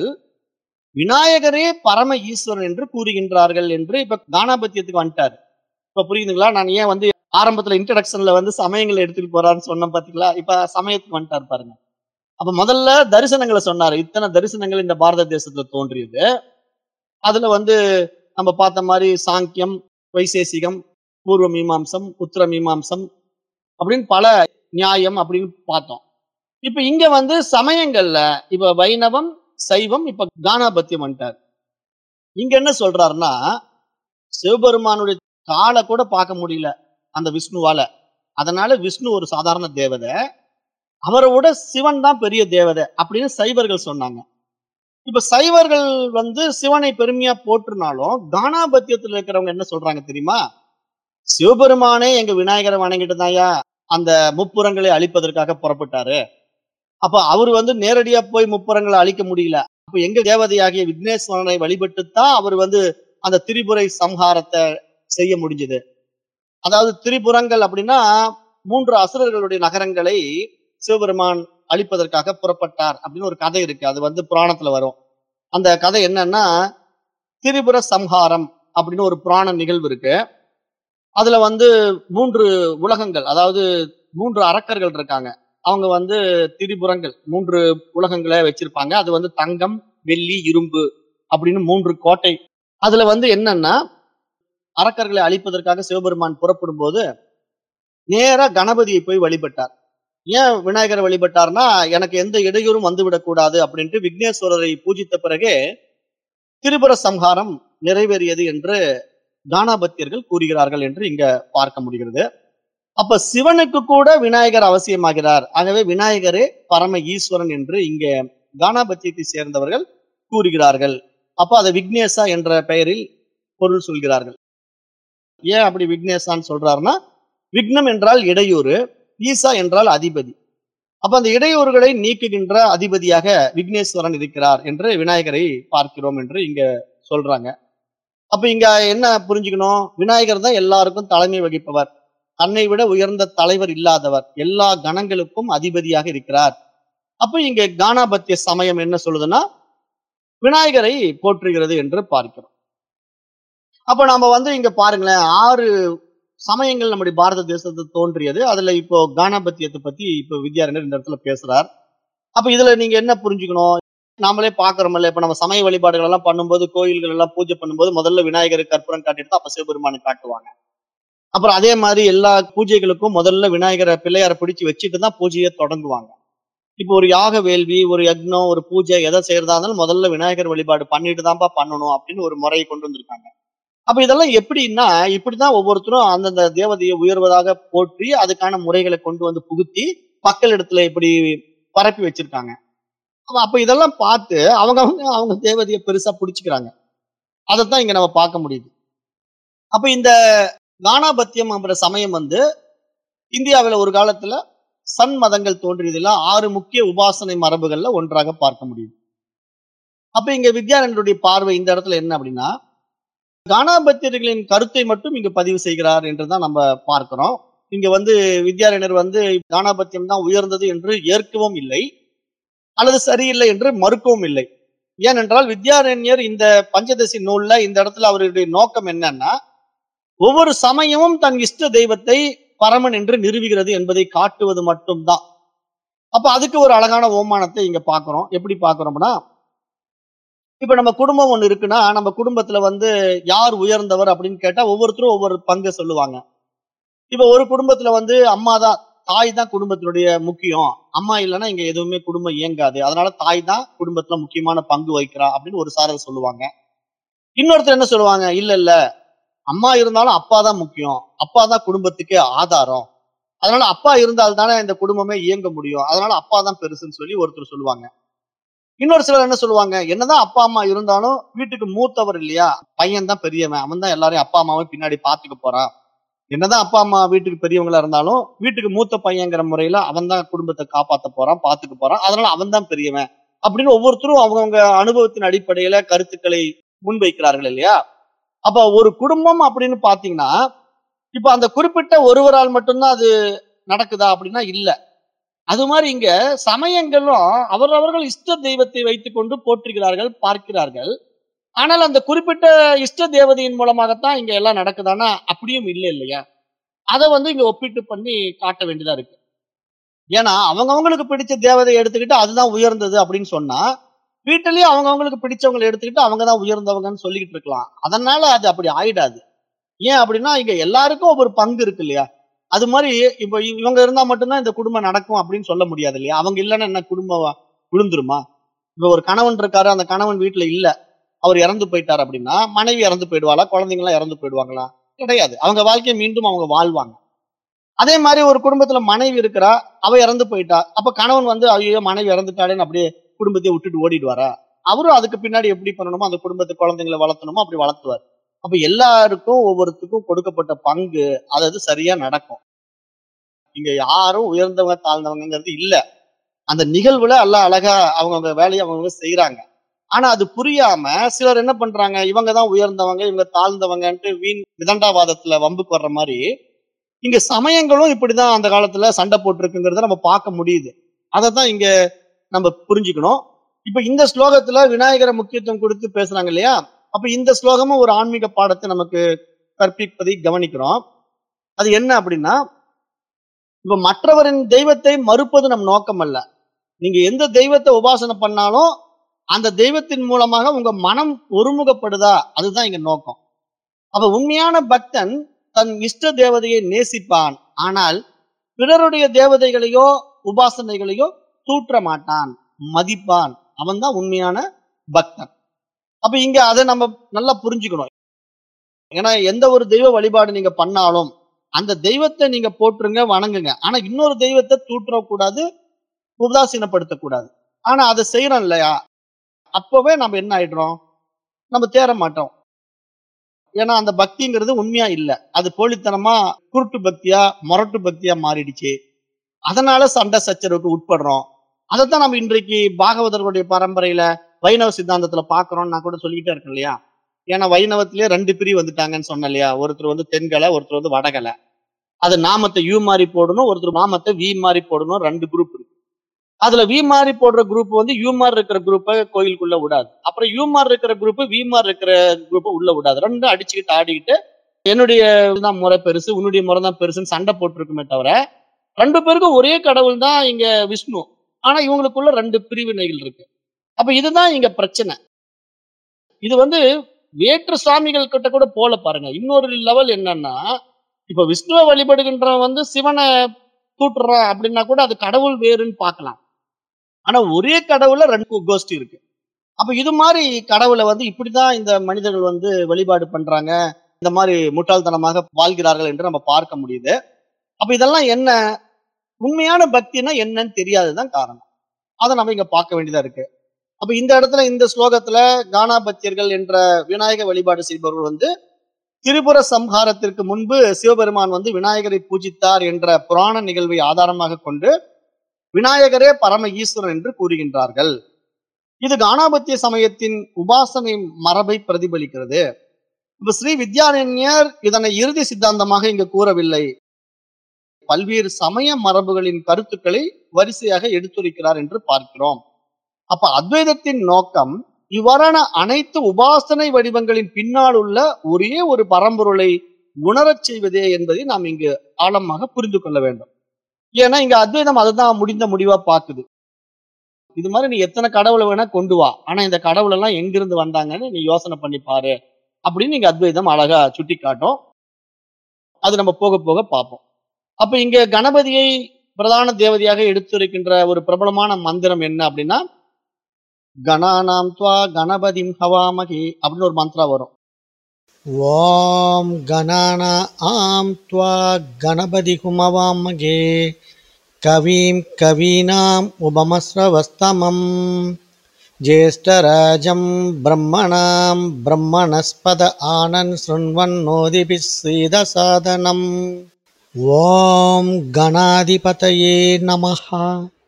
S1: விநாயகரே பரம ஈஸ்வரன் என்று கூறுகின்றார்கள் என்று இப்ப கானாபத்தியத்துக்கு வந்துட்டாரு. இப்ப புரியுதுங்களா? நான் ஏன் வந்து ஆரம்பத்துல இன்ட்ரடக்ஷன்ல வந்து சமயங்களை எடுத்துட்டு போறான்னு சொன்னேன் பாத்தீங்களா? இப்ப சமயத்துக்கு வந்துட்டாரு பாருங்க. அப்ப முதல்ல தரிசனங்களை சொன்னாரு. இத்தனை தரிசனங்கள் இந்த பாரத தேசத்துல தோன்றியது. அதுல வந்து நம்ம பார்த்த மாதிரி சாங்கியம், வைசேசிகம், பூர்வ மீமாம்சம், உத்தர மீமாம்சம் அப்படின்னு பல நியாயம் அப்படின்னு பார்த்தோம். இப்ப இங்க வந்து சமயங்கள்ல இப்ப வைணவம், சைவம், இப்ப கானாபத்தியம் வந்துட்டார். இங்க என்ன சொல்றாருன்னா, சிவபெருமானுடைய காலை கூட பார்க்க முடியல அந்த விஷ்ணுவால. அதனால விஷ்ணு ஒரு சாதாரண தேவதை, அவரை விட சிவன் தான் பெரிய தேவதை அப்படின்னு சைவர்கள் சொன்னாங்க. இப்ப சைவர்கள் வந்து சிவனை பெருமையா போற்றுனாலும் கானாபத்தியத்துல இருக்கிறவங்க என்ன சொல்றாங்க தெரியுமா? சிவபெருமானே எங்க விநாயகரை வணங்கிட்டு தான்யா அந்த முப்புறங்களை அழிப்பதற்காக புறப்பட்டாரு. அப்ப அவர் வந்து நேரடியா போய் முப்புறங்களை அழிக்க முடியல. அப்ப எங்க தேவதையாகிய விக்னேஸ்வரனை வழிபட்டுத்தான் அவர் வந்து அந்த திரிபுரை சம்ஹாரத்தை செய்ய முடிஞ்சது. அதாவது திரிபுரங்கள் அப்படின்னா 3 அசுரர்களுடைய நகரங்களை சிவபெருமான் அழிப்பதற்காக புறப்பட்டார் அப்படின்னு ஒரு கதை இருக்கு. அது வந்து புராணத்துல வரும். அந்த கதை என்னன்னா, திரிபுர சம்ஹாரம் அப்படின்னு ஒரு புராண நிகழ்வு இருக்கு. அதுல வந்து 3 உலகங்கள், அதாவது 3 அரக்கர்கள் இருக்காங்க. அவங்க வந்து திரிபுரங்கள் 3 உலகங்களை வச்சிருப்பாங்க. அது வந்து தங்கம், வெள்ளி, இரும்பு அப்படின்னு 3 கோட்டை. அதுல வந்து என்னன்னா, அரக்கர்களை அழிப்பதற்காக சிவபெருமான் புறப்படும் போது நேரா கணபதியை போய் வழிபட்டார். ஏன் விநாயகரை வழிபட்டார்னா, எனக்கு எந்த இடையூறும் வந்துவிடக் கூடாது அப்படின்ட்டு விக்னேஸ்வரரை பூஜித்த பிறகே திரிபுர சம்ஹாரம் நிறைவேறியது என்று கானாபத்தியர்கள் கூறுகிறார்கள் என்று இங்க பார்க்க முடிகிறது. அப்ப சிவனுக்கு கூட விநாயகர் அவசியமாகிறார். ஆகவே விநாயகரே பரம ஈஸ்வரன் என்று இங்க கானாபத்தியத்தை சேர்ந்தவர்கள் கூறுகிறார்கள். அப்ப அதை விக்னேசா என்ற பெயரில் பொருள் சொல்கிறார்கள். ஏன் அப்படி விக்னேசான்னு சொல்றாருன்னா, விக்னம் என்றால் இடையூறு, ஈசா என்றால் அதிபதி. அப்ப அந்த இடையூறுகளை நீக்குகின்ற அதிபதியாக விக்னேஸ்வரன் இருக்கிறார் என்று விநாயகரை பார்க்கிறோம் என்று இங்க சொல்றாங்க. அப்ப இங்க என்ன புரிஞ்சுக்கணும்? விநாயகர் தான் எல்லாருக்கும் தலைமை வகிப்பவர், தன்னை விட உயர்ந்த தலைவர் இல்லாதவர், எல்லா கணங்களுக்கும் அதிபதியாக இருக்கிறார். அப்ப இங்க கானாபத்திய சமயம் என்ன சொல்லுதுன்னா, விநாயகரை போற்றுகிறது என்று பார்க்கிறோம். அப்ப நாம வந்து இங்க பாருங்களேன், 6 சமயங்கள் நம்முடைய பாரத தேசத்தில் தோன்றியது. அதுல இப்போ கானாபத்தியத்தை பத்தி இப்போ வித்யாரண்யர் இந்த இடத்துல பேசுறார். அப்ப இதுல நீங்க என்ன புரிஞ்சுக்கணும்? நாமளே பாக்குறோம்ல, இப்ப நம்ம சமய வழிபாடுகள் எல்லாம் பண்ணும்போது, கோயில்கள் எல்லாம் பூஜை பண்ணும்போது முதல்ல விநாயகருக்கு கற்பூரம் காட்டிட்டு அப்ப சிவபெருமானுக்கு காட்டுவாங்க. அப்புறம் அதே மாதிரி எல்லா பூஜைகளுக்கும் முதல்ல விநாயகரை பிள்ளையாரை பிடிச்சு வச்சுட்டு தான் பூஜையை தொடங்குவாங்க. இப்போ ஒரு யாக வேள்வி, ஒரு யக்னம், ஒரு பூஜை எதை செய்யறதா இருந்தாலும் முதல்ல விநாயகர் வழிபாடு பண்ணிட்டு தான்ப்பா பண்ணணும் அப்படின்னு ஒரு முறையை கொண்டு வந்திருக்காங்க. அப்ப இதெல்லாம் எப்படின்னா, இப்படிதான் ஒவ்வொருத்தரும் அந்தந்த தேவதையை உயர்வதாக போற்றி அதுக்கான முறைகளை கொண்டு வந்து புகுத்தி மக்களிடத்துல இப்படி பரப்பி வச்சிருக்காங்க. அப்ப இதெல்லாம் பார்த்து அவங்க தேவதையை பெருசா பிடிச்சுக்கிறாங்க. அதைத்தான் இங்க நம்ம பார்க்க முடியுது. அப்ப இந்த கானாபத்தியம் அப்படின்ற சமயம் வந்து இந்தியாவில் ஒரு காலத்துல சன் மதங்கள் தோன்றியதுல 6 முக்கிய உபாசனை மரபுகள்ல ஒன்றாக பார்க்க முடியுது. அப்ப இங்க வித்யாரண்யருடைய பார்வை இந்த இடத்துல என்ன அப்படின்னா, கானாபத்தியர்களின் கருத்தை மட்டும் இங்கு பதிவு செய்கிறார் என்றுதான் நம்ம பார்க்கிறோம். இங்க வந்து வித்யாரண்யர் வந்து கானாபத்தியம் தான் உயர்ந்தது என்று ஏற்கவும் இல்லை. அல்லது சரியில்லை என்று மறுக்கவும் இல்லை. ஏனென்றால் வித்யாரண்யர் இந்த பஞ்சதசி நூல்ல இந்த இடத்துல அவருடைய நோக்கம் என்னன்னா, ஒவ்வொரு சமயமும் தன் இஷ்ட தெய்வத்தை பரமன் என்று நிறுவுகிறது என்பதை காட்டுவது மட்டும்தான். அப்ப அதுக்கு ஒரு அழகான ஓமானத்தை இங்க பாக்குறோம். எப்படி பாக்குறோம்னா, இப்ப நம்ம குடும்பம் ஒண்ணு இருக்குன்னா, நம்ம குடும்பத்துல யார் உயர்ந்தவர் அப்படின்னு கேட்டா ஒவ்வொருத்தரும் ஒவ்வொரு பங்கு சொல்லுவாங்க. இப்ப ஒரு குடும்பத்துல அம்மா தான், தாய் தான் குடும்பத்தினுடைய முக்கியம். அம்மா இல்லைன்னா இங்க எதுவுமே குடும்பம் இயங்காது. அதனால தாய் தான் குடும்பத்துல முக்கியமான பங்கு வகிக்கிறா அப்படின்னு ஒரு சாரர் சொல்லுவாங்க. இன்னொருத்தர் என்ன சொல்லுவாங்க, இல்ல இல்ல அம்மா இருந்தாலும் அப்பா தான் முக்கியம். அப்பா தான் குடும்பத்துக்கே ஆதாரம். அதனால அப்பா இருந்தால் தானே இந்த குடும்பமே இயங்க முடியும். அதனால அப்பா தான் பெருசுன்னு சொல்லி ஒருத்தர் சொல்லுவாங்க. இன்னொரு சிலர் என்ன சொல்லுவாங்க, என்னதான் அப்பா அம்மா இருந்தாலும் வீட்டுக்கு மூத்தவர் இல்லையா, பையன் தான் பெரியவன், அவன் தான் எல்லாரையும் அப்பா அம்மாவை பின்னாடி பாத்துக்க போறான். என்னதான் அப்பா அம்மா வீட்டுக்கு பெரியவங்களா இருந்தாலும் வீட்டுக்கு மூத்த பையங்கிற முறையில அவன் தான் குடும்பத்தை காப்பாத்த போறான், பாத்துக்க போறான். அதனால அவன் தான் பெரியவன் அப்படின்னு ஒவ்வொருத்தரும் அவங்கவுங்க அனுபவத்தின் அடிப்படையில கருத்துக்களை முன்வைக்கிறார்கள் இல்லையா. அப்ப ஒரு குடும்பம் அப்படின்னு பாத்தீங்கன்னா, இப்ப அந்த குறிப்பிட்ட ஒருவரால் மட்டும்தான் அது நடக்குதா அப்படின்னா இல்ல. அது மாதிரி இங்க சமயங்களும் அவரவர்கள் இஷ்ட தெய்வத்தை வைத்துக் கொண்டு போற்றுகிறார்கள், பார்க்கிறார்கள். ஆனால் அந்த குறிப்பிட்ட இஷ்ட தேவதையின் மூலமாகத்தான் இங்க எல்லாம் நடக்குதானா அப்படியும் இல்லை இல்லையா. அதை இங்க ஒப்பிட்டு பண்ணி காட்ட வேண்டியதா இருக்கு. ஏன்னா அவங்கவங்களுக்கு பிடிச்ச தேவதையை எடுத்துக்கிட்டு அதுதான் உயர்ந்தது அப்படின்னு சொன்னா, வீட்டிலேயே அவங்கவங்களுக்கு பிடிச்சவங்களை எடுத்துக்கிட்டு அவங்கதான் உயர்ந்தவங்கன்னு சொல்லிக்கிட்டு இருக்கலாம். அதனால அது அப்படி ஆயிடாது. ஏன் அப்படின்னா இங்க எல்லாருக்கும் ஒவ்வொரு பங்கு இருக்கு இல்லையா. அது மாதிரி இப்ப இவங்க இருந்தா மட்டும்தான் இந்த குடும்பம் நடக்கும் அப்படின்னு சொல்ல முடியாது இல்லையா. அவங்க இல்லைன்னா என்ன குடும்பம் விழுந்துருமா. இப்ப ஒரு கணவன் இருக்காரு, அந்த கணவன் வீட்டுல இல்ல, அவர் இறந்து போயிட்டார் அப்படின்னா மனைவி இறந்து போயிடுவாளா, குழந்தைங்களா இறந்து போயிடுவாங்களா? கிடையாது. அவங்க வாழ்க்கையை மீண்டும் அவங்க வாழ்வாங்க. அதே மாதிரி ஒரு குடும்பத்துல மனைவி இருக்கிறா, அவ இறந்து போயிட்டா, அப்ப கணவன் ஐயோ மனைவி இறந்துட்டாளேன்னு அப்படியே குடும்பத்தை விட்டுட்டு ஓடிடுவாரா? அவரும் அதுக்கு பின்னாடி எப்படி பண்ணணுமோ அந்த குடும்பத்தை குழந்தைங்களை வளர்த்தணுமோ அப்படி வளர்த்துவார். அப்ப எல்லாருக்கும் ஒவ்வொருத்துக்கும் கொடுக்கப்பட்ட பங்கு அது சரியா நடக்கும். இங்க யாரும் உயர்ந்தவங்க தாழ்ந்தவங்கிறது இல்ல. அந்த நிகழ்வுல எல்லாம் அழகா அவங்கவுங்க வேலையை அவங்க செய்யறாங்க. ஆனா அது புரியாம சிலர் என்ன பண்றாங்க, இவங்க தான் உயர்ந்தவங்க இவங்க தாழ்ந்தவங்கன்ட்டு வீண் விதண்டாவாதத்துல வம்புக்கு வர்ற மாதிரி இங்க சமயங்களும் இப்படிதான் அந்த காலத்துல சண்டை போட்டிருக்குங்கிறத நம்ம பார்க்க முடியுது. அதைத்தான் இங்க நம்ம புரிஞ்சுக்கணும். இப்ப இந்த ஸ்லோகத்துல விநாயகரை முக்கியத்துவம் கொடுத்து பேசுறாங்க இல்லையா. அப்ப இந்த ஸ்லோகமும் ஒரு ஆன்மீக பாடத்தை நமக்கு கற்பிப்பதை கவனிக்கிறோம். அது என்ன அப்படின்னா, இப்ப மற்றவரின் தெய்வத்தை மறுப்பது நம் நோக்கம் அல்ல. நீங்க எந்த தெய்வத்தை உபாசனை பண்ணாலும் அந்த தெய்வத்தின் மூலமாக உங்க மனம் ஒருமுகப்படுதா, அதுதான் இங்க நோக்கம். அப்ப உண்மையான பக்தன் தன் இஷ்ட தேவதையை நேசிப்பான், ஆனால் பிறருடைய தேவதைகளையோ உபாசனைகளையோ தூற்ற மாட்டான், மதிப்பான். அவன் தான் உண்மையான பக்தன். அப்ப இங்க அதை நம்ம நல்லா புரிஞ்சுக்கணும். ஏன்னா எந்த ஒரு தெய்வ வழிபாடு நீங்க பண்ணாலும் அந்த தெய்வத்தை நீங்க போற்றுங்க, வணங்குங்க. ஆனா இன்னொரு தெய்வத்தை தூற்றக்கூடாது, உதாசீனப்படுத்தக்கூடாது. ஆனா அதை செய்யறோம் இல்லையா, அப்பவே நம்ம என்ன ஆயிடுறோம், நம்ம தேற மாட்டோம். ஏன்னா அந்த பக்திங்கிறது உண்மையா இல்ல, அது போலித்தனமா குருட்டு பக்தியா முரட்டு பக்தியா மாறிடுச்சு. அதனால சண்டை சச்சரவுக்கு உட்படுறோம். அதைத்தான் நம்ம இன்றைக்கு பாகவதர்களுடைய பரம்பரையில வைணவ சித்தாந்தத்துல பாக்குறோம். நான் கூட சொல்லிக்கிட்டே இருக்கேன் இல்லையா. ஏன்னா வைணவத்திலேயே 2 பிரிவு வந்துட்டாங்கன்னு சொன்னேன் இல்லையா. ஒருத்தர் தென்கலை, ஒருத்தர் வடகலை. அது நாமத்தை யூ மாதிரி போடணும், ஒருத்தர் நாமத்தை வி மாதிரி போடணும். 2 குரூப் இருக்கு. அதுல வி மாதிரி போடுற குரூப் யூ மாதிரி இருக்கிற குரூப்பை கோயிலுக்குள்ள விடாது. அப்புறம் யூ மாதிரி இருக்கிற குரூப் வி மாதிரி இருக்கிற குரூப்பை உள்ள விடாது. 2 அடிச்சுக்கிட்டு ஆடிக்கிட்டு என்னுடைய தான் முறை பெருசு, உன்னுடைய முறை தான் பெருசுன்னு சண்டை போட்டிருக்குமே தவிர 2 பேருக்கும் ஒரே கடவுள் தான் இங்க விஷ்ணு. ஆனா இவங்களுக்குள்ள 2 பிரிவினைகள் இருக்கு. அப்ப இதுதான் இங்க பிரச்சனை. இது வேற்று சுவாமிகள் கிட்ட கூட போல பாருங்க. இன்னொரு லெவல் என்னன்னா, இப்ப விஷ்ணுவை வழிபடுகின்றவன் சிவனை தூட்டுறான் அப்படின்னா கூட அது கடவுள் வேறுன்னு பார்க்கலாம். ஆனா ஒரே கடவுள்ல 2 கோஷ்டி இருக்கு. அப்ப இது மாதிரி கடவுளை இப்படிதான் இந்த மனிதர்கள் வழிபாடு பண்றாங்க, இந்த மாதிரி முட்டாள்தனமாக வாழ்கிறார்கள் என்று நம்ம பார்க்க முடியுது. அப்ப இதெல்லாம் என்ன, உண்மையான பக்தினா என்னன்னு தெரியாதுதான் காரணம். அதை நம்ம இங்க பார்க்க வேண்டியதா இருக்கு. அப்ப இந்த இடத்துல இந்த ஸ்லோகத்துல கானாபத்தியர்கள் என்ற விநாயக வழிபாடு செய்பவர்கள் திரிபுர சம்ஹாரத்திற்கு முன்பு சிவபெருமான் விநாயகரை பூஜித்தார் என்ற புராண நிகழ்வை ஆதாரமாக கொண்டு விநாயகரே பரம ஈஸ்வரன் என்று கூறுகின்றார்கள். இது கானாபத்திய சமயத்தின் உபாசனை மரபை பிரதிபலிக்கிறது. இப்ப ஸ்ரீ வித்யாரண்யர் இதனை இறுதி சித்தாந்தமாக இங்கு கூறவில்லை, பல்வேறு சமய மரபுகளின் கருத்துக்களை வரிசையாக எடுத்துரைக்கிறார் என்று பார்க்கிறோம். அப்ப அத்வைதத்தின் நோக்கம் இவ்வாறான அனைத்து உபாசனை வடிவங்களின் பின்னால் உள்ள ஒரே ஒரு பரம்பொருளை உணரச் செய்வதே என்பதை நாம் இங்கு ஆழமாக புரிந்து கொள்ள வேண்டும். ஏன்னா இங்க அத்வைதம் அதுதான் முடிந்த முடிவா பாக்குது. இது மாதிரி நீ எத்தனை கடவுளை வேணா கொண்டு வா, ஆனா இந்த கடவுள் எல்லாம் எங்கிருந்து வந்தாங்கன்னு நீ யோசனை பண்ணி பாரு அப்படின்னு இங்க அத்வைதம் அழகா சுட்டி காட்டும். அது நம்ம போக போக பார்ப்போம். அப்ப இங்க கணபதியை பிரதான தேவதையாக எடுத்துரைக்கின்ற ஒரு பிரபலமான மந்திரம் என்ன அப்படின்னா, கணானாம் த்வா கணபதிம் ஹவாமகி அப்படின்னு ஒரு மந்திரா வரும். ஓம் கணானா ஆம் த்வா கணபதி ஹுமவாமகே கவீம் கவீனாம் உபமஸ்ரவஸ்தமம் ஜேஷ்டராஜம் பிரம்மணாம் பிரம்மணஸ்பத ஆனன் ஸ்ருண்வன்னோதிபிஸ் சீதசாதனம் ஓம் கணாதிபதயே நமஹா.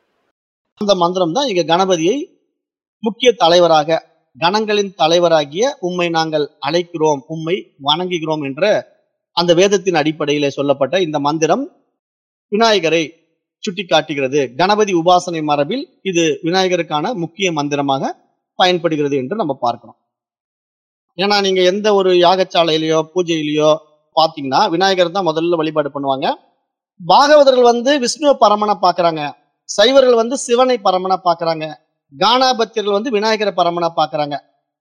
S1: அந்த மந்திரம் தான் இங்க கணபதியை முக்கிய தலைவராக, கணங்களின் தலைவராகிய உம்மை நாங்கள் அழைக்கிறோம், உம்மை வணங்குகிறோம் என்ற அந்த வேதத்தின் அடிப்படையிலே சொல்லப்பட்ட இந்த மந்திரம் விநாயகரை சுட்டி காட்டுகிறது. கணபதி உபாசனை மரபில் இது விநாயகருக்கான முக்கிய மந்திரமாக பயன்படுகிறது என்று நம்ம பார்க்கிறோம். ஏன்னா நீங்க எந்த ஒரு யாகச்சாலையிலயோ பூஜையிலயோ பாத்தீங்கன்னா விநாயகர் தான் முதல்ல வழிபாடு பண்ணுவாங்க. பாகவதர்கள் விஷ்ணுவ பரமனை பாக்குறாங்க, சைவர்கள் சிவனை பரமனை பாக்குறாங்க, கானாபத்தியர்கள் விநாயகரை பரமனா பாக்குறாங்க.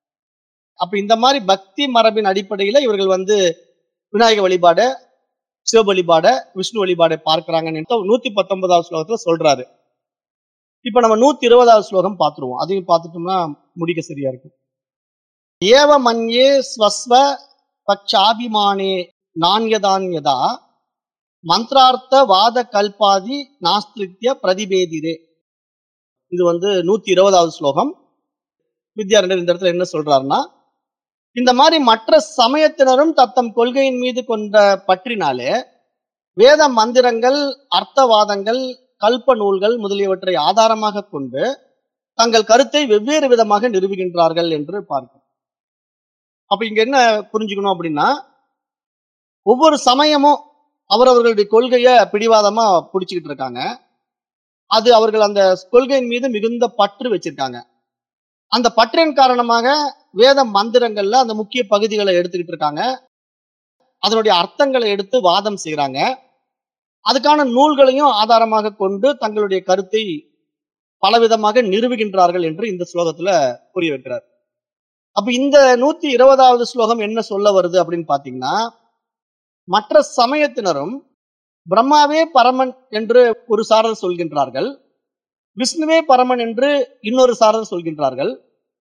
S1: அப்ப இந்த மாதிரி பக்தி மரபின் அடிப்படையில இவர்கள் விநாயக வழிபாட, சிவ வழிபாட, விஷ்ணு வழிபாடை பார்க்கிறாங்கன்னு 119வது ஸ்லோகத்துல சொல்றாரு. இப்ப நம்ம 120வது ஸ்லோகம் பார்த்துருவோம். அதையும் பார்த்துட்டோம்னா முடிக்க சரியா இருக்கும். ஏவ மன்யே ஸ்வஸ்வ பச்சாபிமானே நான்யதான்யதா மந்திரார்த்த வாத கல்பாதி நாஸ்திரித்ய பிரதிபேதிரே. இது 120வது ஸ்லோகம். வித்யாரண்யர் இந்த இடத்துல என்ன சொல்றாருன்னா, இந்த மாதிரி மற்ற சமயத்தினரும் தத்தம் கொள்கையின் மீது கொண்ட பற்றினாலே வேத மந்திரங்கள், அர்த்தவாதங்கள், கல்ப நூல்கள் முதலியவற்றை ஆதாரமாக கொண்டு தங்கள் கருத்தை வெவ்வேறு விதமாக நிரூபிக்கின்றார்கள் என்று பார்க்கிறோம். அப்ப இங்க என்ன புரிஞ்சுக்கணும் அப்படின்னா, ஒவ்வொரு சமயமும் அவரவர்களுடைய கொள்கைய பிடிவாதமா பிடிச்சுக்கிட்டு இருக்காங்க. அது அவர்கள் அந்த கொள்கையின் மீது மிகுந்த பற்று வச்சிருக்காங்க. அந்த பற்றின் காரணமாக வேத மந்திரங்கள்ல அந்த முக்கிய பகுதிகளை எடுத்துக்கிட்டு இருக்காங்க. அதனுடைய அர்த்தங்களை எடுத்து வாதம் செய்யறாங்க. அதுக்கான நூல்களையும் ஆதாரமாக கொண்டு தங்களுடைய கருத்தை பலவிதமாக நிரூபிக்கின்றார்கள் என்று இந்த ஸ்லோகத்துல புரிய வைக்கிறார். அப்ப இந்த 120வது ஸ்லோகம் என்ன சொல்ல வருது அப்படின்னு பாத்தீங்கன்னா, மற்ற சமயத்தினரும் பிரம்மாவே பரமன் என்று ஒரு சாரர் சொல்கின்றார்கள், விஷ்ணுவே பரமன் என்று இன்னொரு சாரர் சொல்கின்றார்கள்,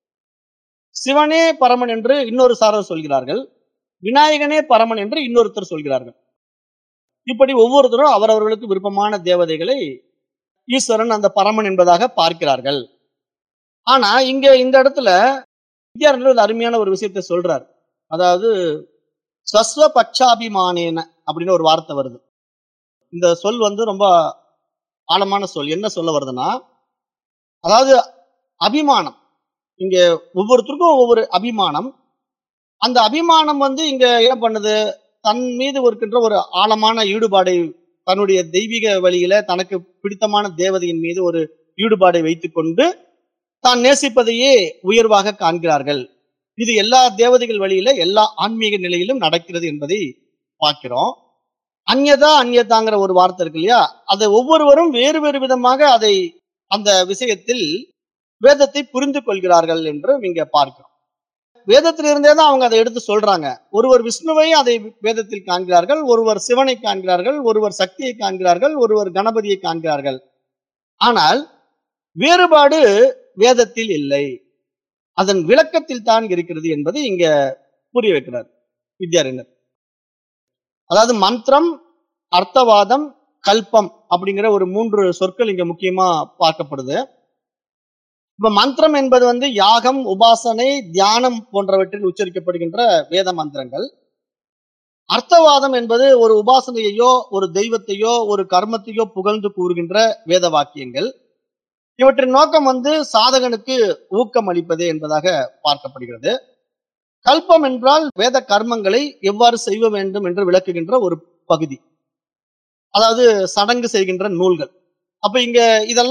S1: சிவனே பரமன் என்று இன்னொரு சாரர் சொல்கிறார்கள், விநாயகனே பரமன் என்று இன்னொருத்தர் சொல்கிறார்கள். இப்படி ஒவ்வொருத்தரும் அவரவர்களுக்கு விருப்பமான தேவதைகளை ஈஸ்வரன் அந்த பரமன் என்பதாக பார்க்கிறார்கள். ஆனா இங்க இந்த இடத்துல வித்யாரண்யர் ஒரு அருமையான ஒரு விஷயத்தை சொல்றார். அதாவது ஸ்வஸ்வ பட்சாபிமானேன அப்படின்னு ஒரு வார்த்தை வருது. இந்த சொல் ரொம்ப ஆழமான சொல். என்ன சொல்ல வருதுன்னா, அதாவது அபிமானம். இங்க ஒவ்வொருத்தருக்கும் ஒவ்வொரு அபிமானம். அந்த அபிமானம் இங்க என்ன பண்ணுது, தன் மீது இருக்கின்ற ஒரு ஆழமான ஈடுபாடை, தன்னுடைய தெய்வீக வழியில தனக்கு பிடித்தமான தேவதையின் மீது ஒரு ஈடுபாடை வைத்துக் கொண்டு தான் நேசிப்பதையே உயர்வாக காண்கிறார்கள். இது எல்லா தேவதைகள் வழியில எல்லா ஆன்மீக நிலையிலும் நடக்கிறது என்பதை பார்க்கிறோம். அந்யதா அந்யதாங்கிற ஒரு வார்த்தை இருக்கு இல்லையா, அதை ஒவ்வொருவரும் வேறு வேறு விதமாக அதை அந்த விஷயத்தில் வேதத்தை புரிந்து கொள்கிறார்கள் என்று இங்க பார்க்கிறோம். வேதத்திலிருந்தே தான் அவங்க அதை எடுத்து சொல்றாங்க. ஒருவர் விஷ்ணுவை அதை வேதத்தில் காண்கிறார்கள், ஒருவர் சிவனை காண்கிறார்கள், ஒருவர் சக்தியை காண்கிறார்கள், ஒருவர் கணபதியை காண்கிறார்கள். ஆனால் வேறுபாடு வேதத்தில் இல்லை, அதன் விளக்கத்தில் தான் இருக்கிறது என்பதை இங்க புரிய வைக்கிறார் வித்யாரண்யர். அதாவது மந்திரம், அர்த்தவாதம், கல்பம் அப்படிங்கிற ஒரு 3 சொற்கள் இங்க முக்கியமா பார்க்கப்படுது. இப்ப மந்திரம் என்பது யாகம், உபாசனை, தியானம் போன்றவற்றில் உச்சரிக்கப்படுகின்ற வேத மந்திரங்கள். அர்த்தவாதம் என்பது ஒரு உபாசனையையோ ஒரு தெய்வத்தையோ ஒரு கர்மத்தையோ புகழ்ந்து கூறுகின்ற வேத வாக்கியங்கள். இவற்றின் நோக்கம் சாதகனுக்கு ஊக்கம் அளிப்பது என்பதாக பார்க்கப்படுகிறது. கல்பம் என்றால் வேத கர்மங்களை எவ்வாறு செய்ய வேண்டும் என்று விளக்குகின்ற ஒரு பகுதி, அதாவது சடங்கு செய்கின்ற நூல்கள். அப்ப இங்க இதெல்லாம்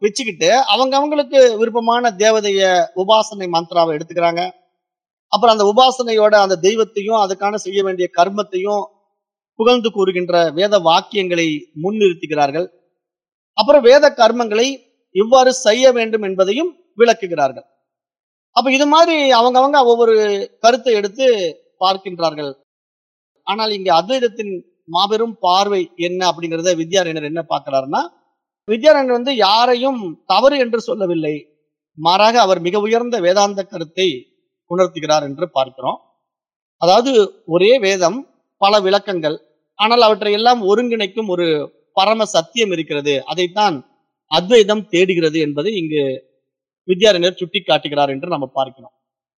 S1: வச்சுக்கிட்டு அவங்க அவங்களுக்கு விருப்பமான தேவதைய உபாசனை மந்திராவை எடுத்துக்கிறாங்க. அப்புறம் அந்த உபாசனையோட அந்த தெய்வத்தையும் அதுக்கான செய்ய வேண்டிய கர்மத்தையும் புகழ்ந்து கூறுகின்ற வேத வாக்கியங்களை முன்னிறுத்துகிறார்கள். அப்புறம் வேத கர்மங்களை இவ்வாறு செய்ய வேண்டும் என்பதையும் விளக்குகிறார்கள். அப்ப இது மாதிரி அவங்க ஒவ்வொரு கருத்தை எடுத்து பார்க்கின்றார்கள். ஆனால் இங்க அத்வைதத்தின் மாபெரும் பார்வை என்ன அப்படிங்கிறத வித்யாரண்யர் என்ன பார்க்கிறாருன்னா, வித்யாரண்யர் வந்து யாரையும் தவறு என்று சொல்லவில்லை, மாறாக அவர் மிக உயர்ந்த வேதாந்த கருத்தை உணர்த்துகிறார் என்று பார்க்கிறோம். அதாவது ஒரே வேதம், பல விளக்கங்கள், ஆனால் அவற்றை எல்லாம் ஒருங்கிணைக்கும் ஒரு பரம சத்தியம் இருக்கிறது. அதைத்தான் அத்வைதம் தேடுகிறது என்பதை இங்கு வித்யாரண்யர் சுட்டி காட்டுகிறார் என்று நம்ம பார்க்கிறோம்.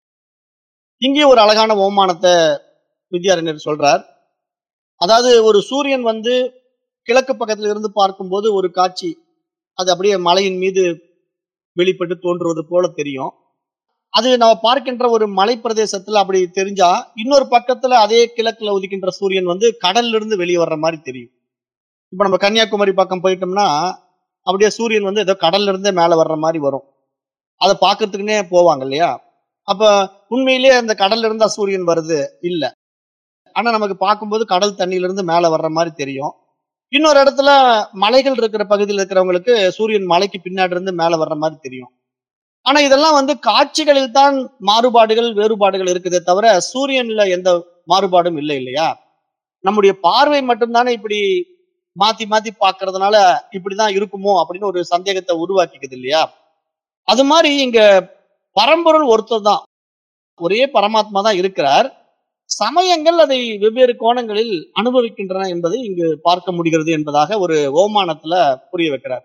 S1: இங்கே ஒரு அழகான ஓமானத்தை வித்யாரண்யர் சொல்றார். அதாவது ஒரு சூரியன் வந்து கிழக்கு பக்கத்துல இருந்து பார்க்கும்போது ஒரு காட்சி, அது அப்படியே மலையின் மீது வெளிப்பட்டு தோன்றுவது போல தெரியும். அது நம்ம பார்க்கின்ற ஒரு மலை பிரதேசத்துல அப்படி தெரிஞ்சா, இன்னொரு பக்கத்துல அதே கிழக்குல உதிக்கின்ற சூரியன் வந்து கடல்ல இருந்து வெளியே வர்ற மாதிரி தெரியும். இப்ப நம்ம கன்னியாகுமரி பக்கம் போயிட்டோம்னா அப்படியே சூரியன் வந்து ஏதோ கடல்ல இருந்தே மேல வர்ற மாதிரி வரும். அதை பார்க்கறதுக்குன்னே போவாங்க இல்லையா? அப்ப உண்மையிலேயே அந்த கடல்ல இருந்தா சூரியன் வருது இல்ல. ஆனா நமக்கு பார்க்கும்போது கடல் தண்ணியில இருந்து மேல வர்ற மாதிரி தெரியும். இன்னொரு இடத்துல மலைகள் இருக்கிற பகுதியில் இருக்கிறவங்களுக்கு சூரியன் மலைக்கு பின்னாடி இருந்து மேல வர்ற மாதிரி தெரியும். ஆனா இதெல்லாம் வந்து காட்சிகளில் தான் மாறுபாடுகள், வேறுபாடுகள் இருக்குதே தவிர சூரியன்ல எந்த மாறுபாடும் இல்லை இல்லையா? நம்முடைய பார்வை மட்டும்தானே இப்படி மாத்தி மாத்தி பார்க்கறதுனால இப்படிதான் இருக்குமோ அப்படின்னு ஒரு சந்தேகத்தை உருவாக்கிக்குது இல்லையா? அது மாதிரி இங்க பரம்பொருள் ஒருத்தர் தான், ஒரே பரமாத்மா தான் இருக்கிறார். சமயங்கள் அதை வெவ்வேறு கோணங்களில் அனுபவிக்கின்றன என்பதை இங்கு பார்க்க முடிகிறது என்பதாக ஒரு ஓமானத்துல புரிய வைக்கிறார்.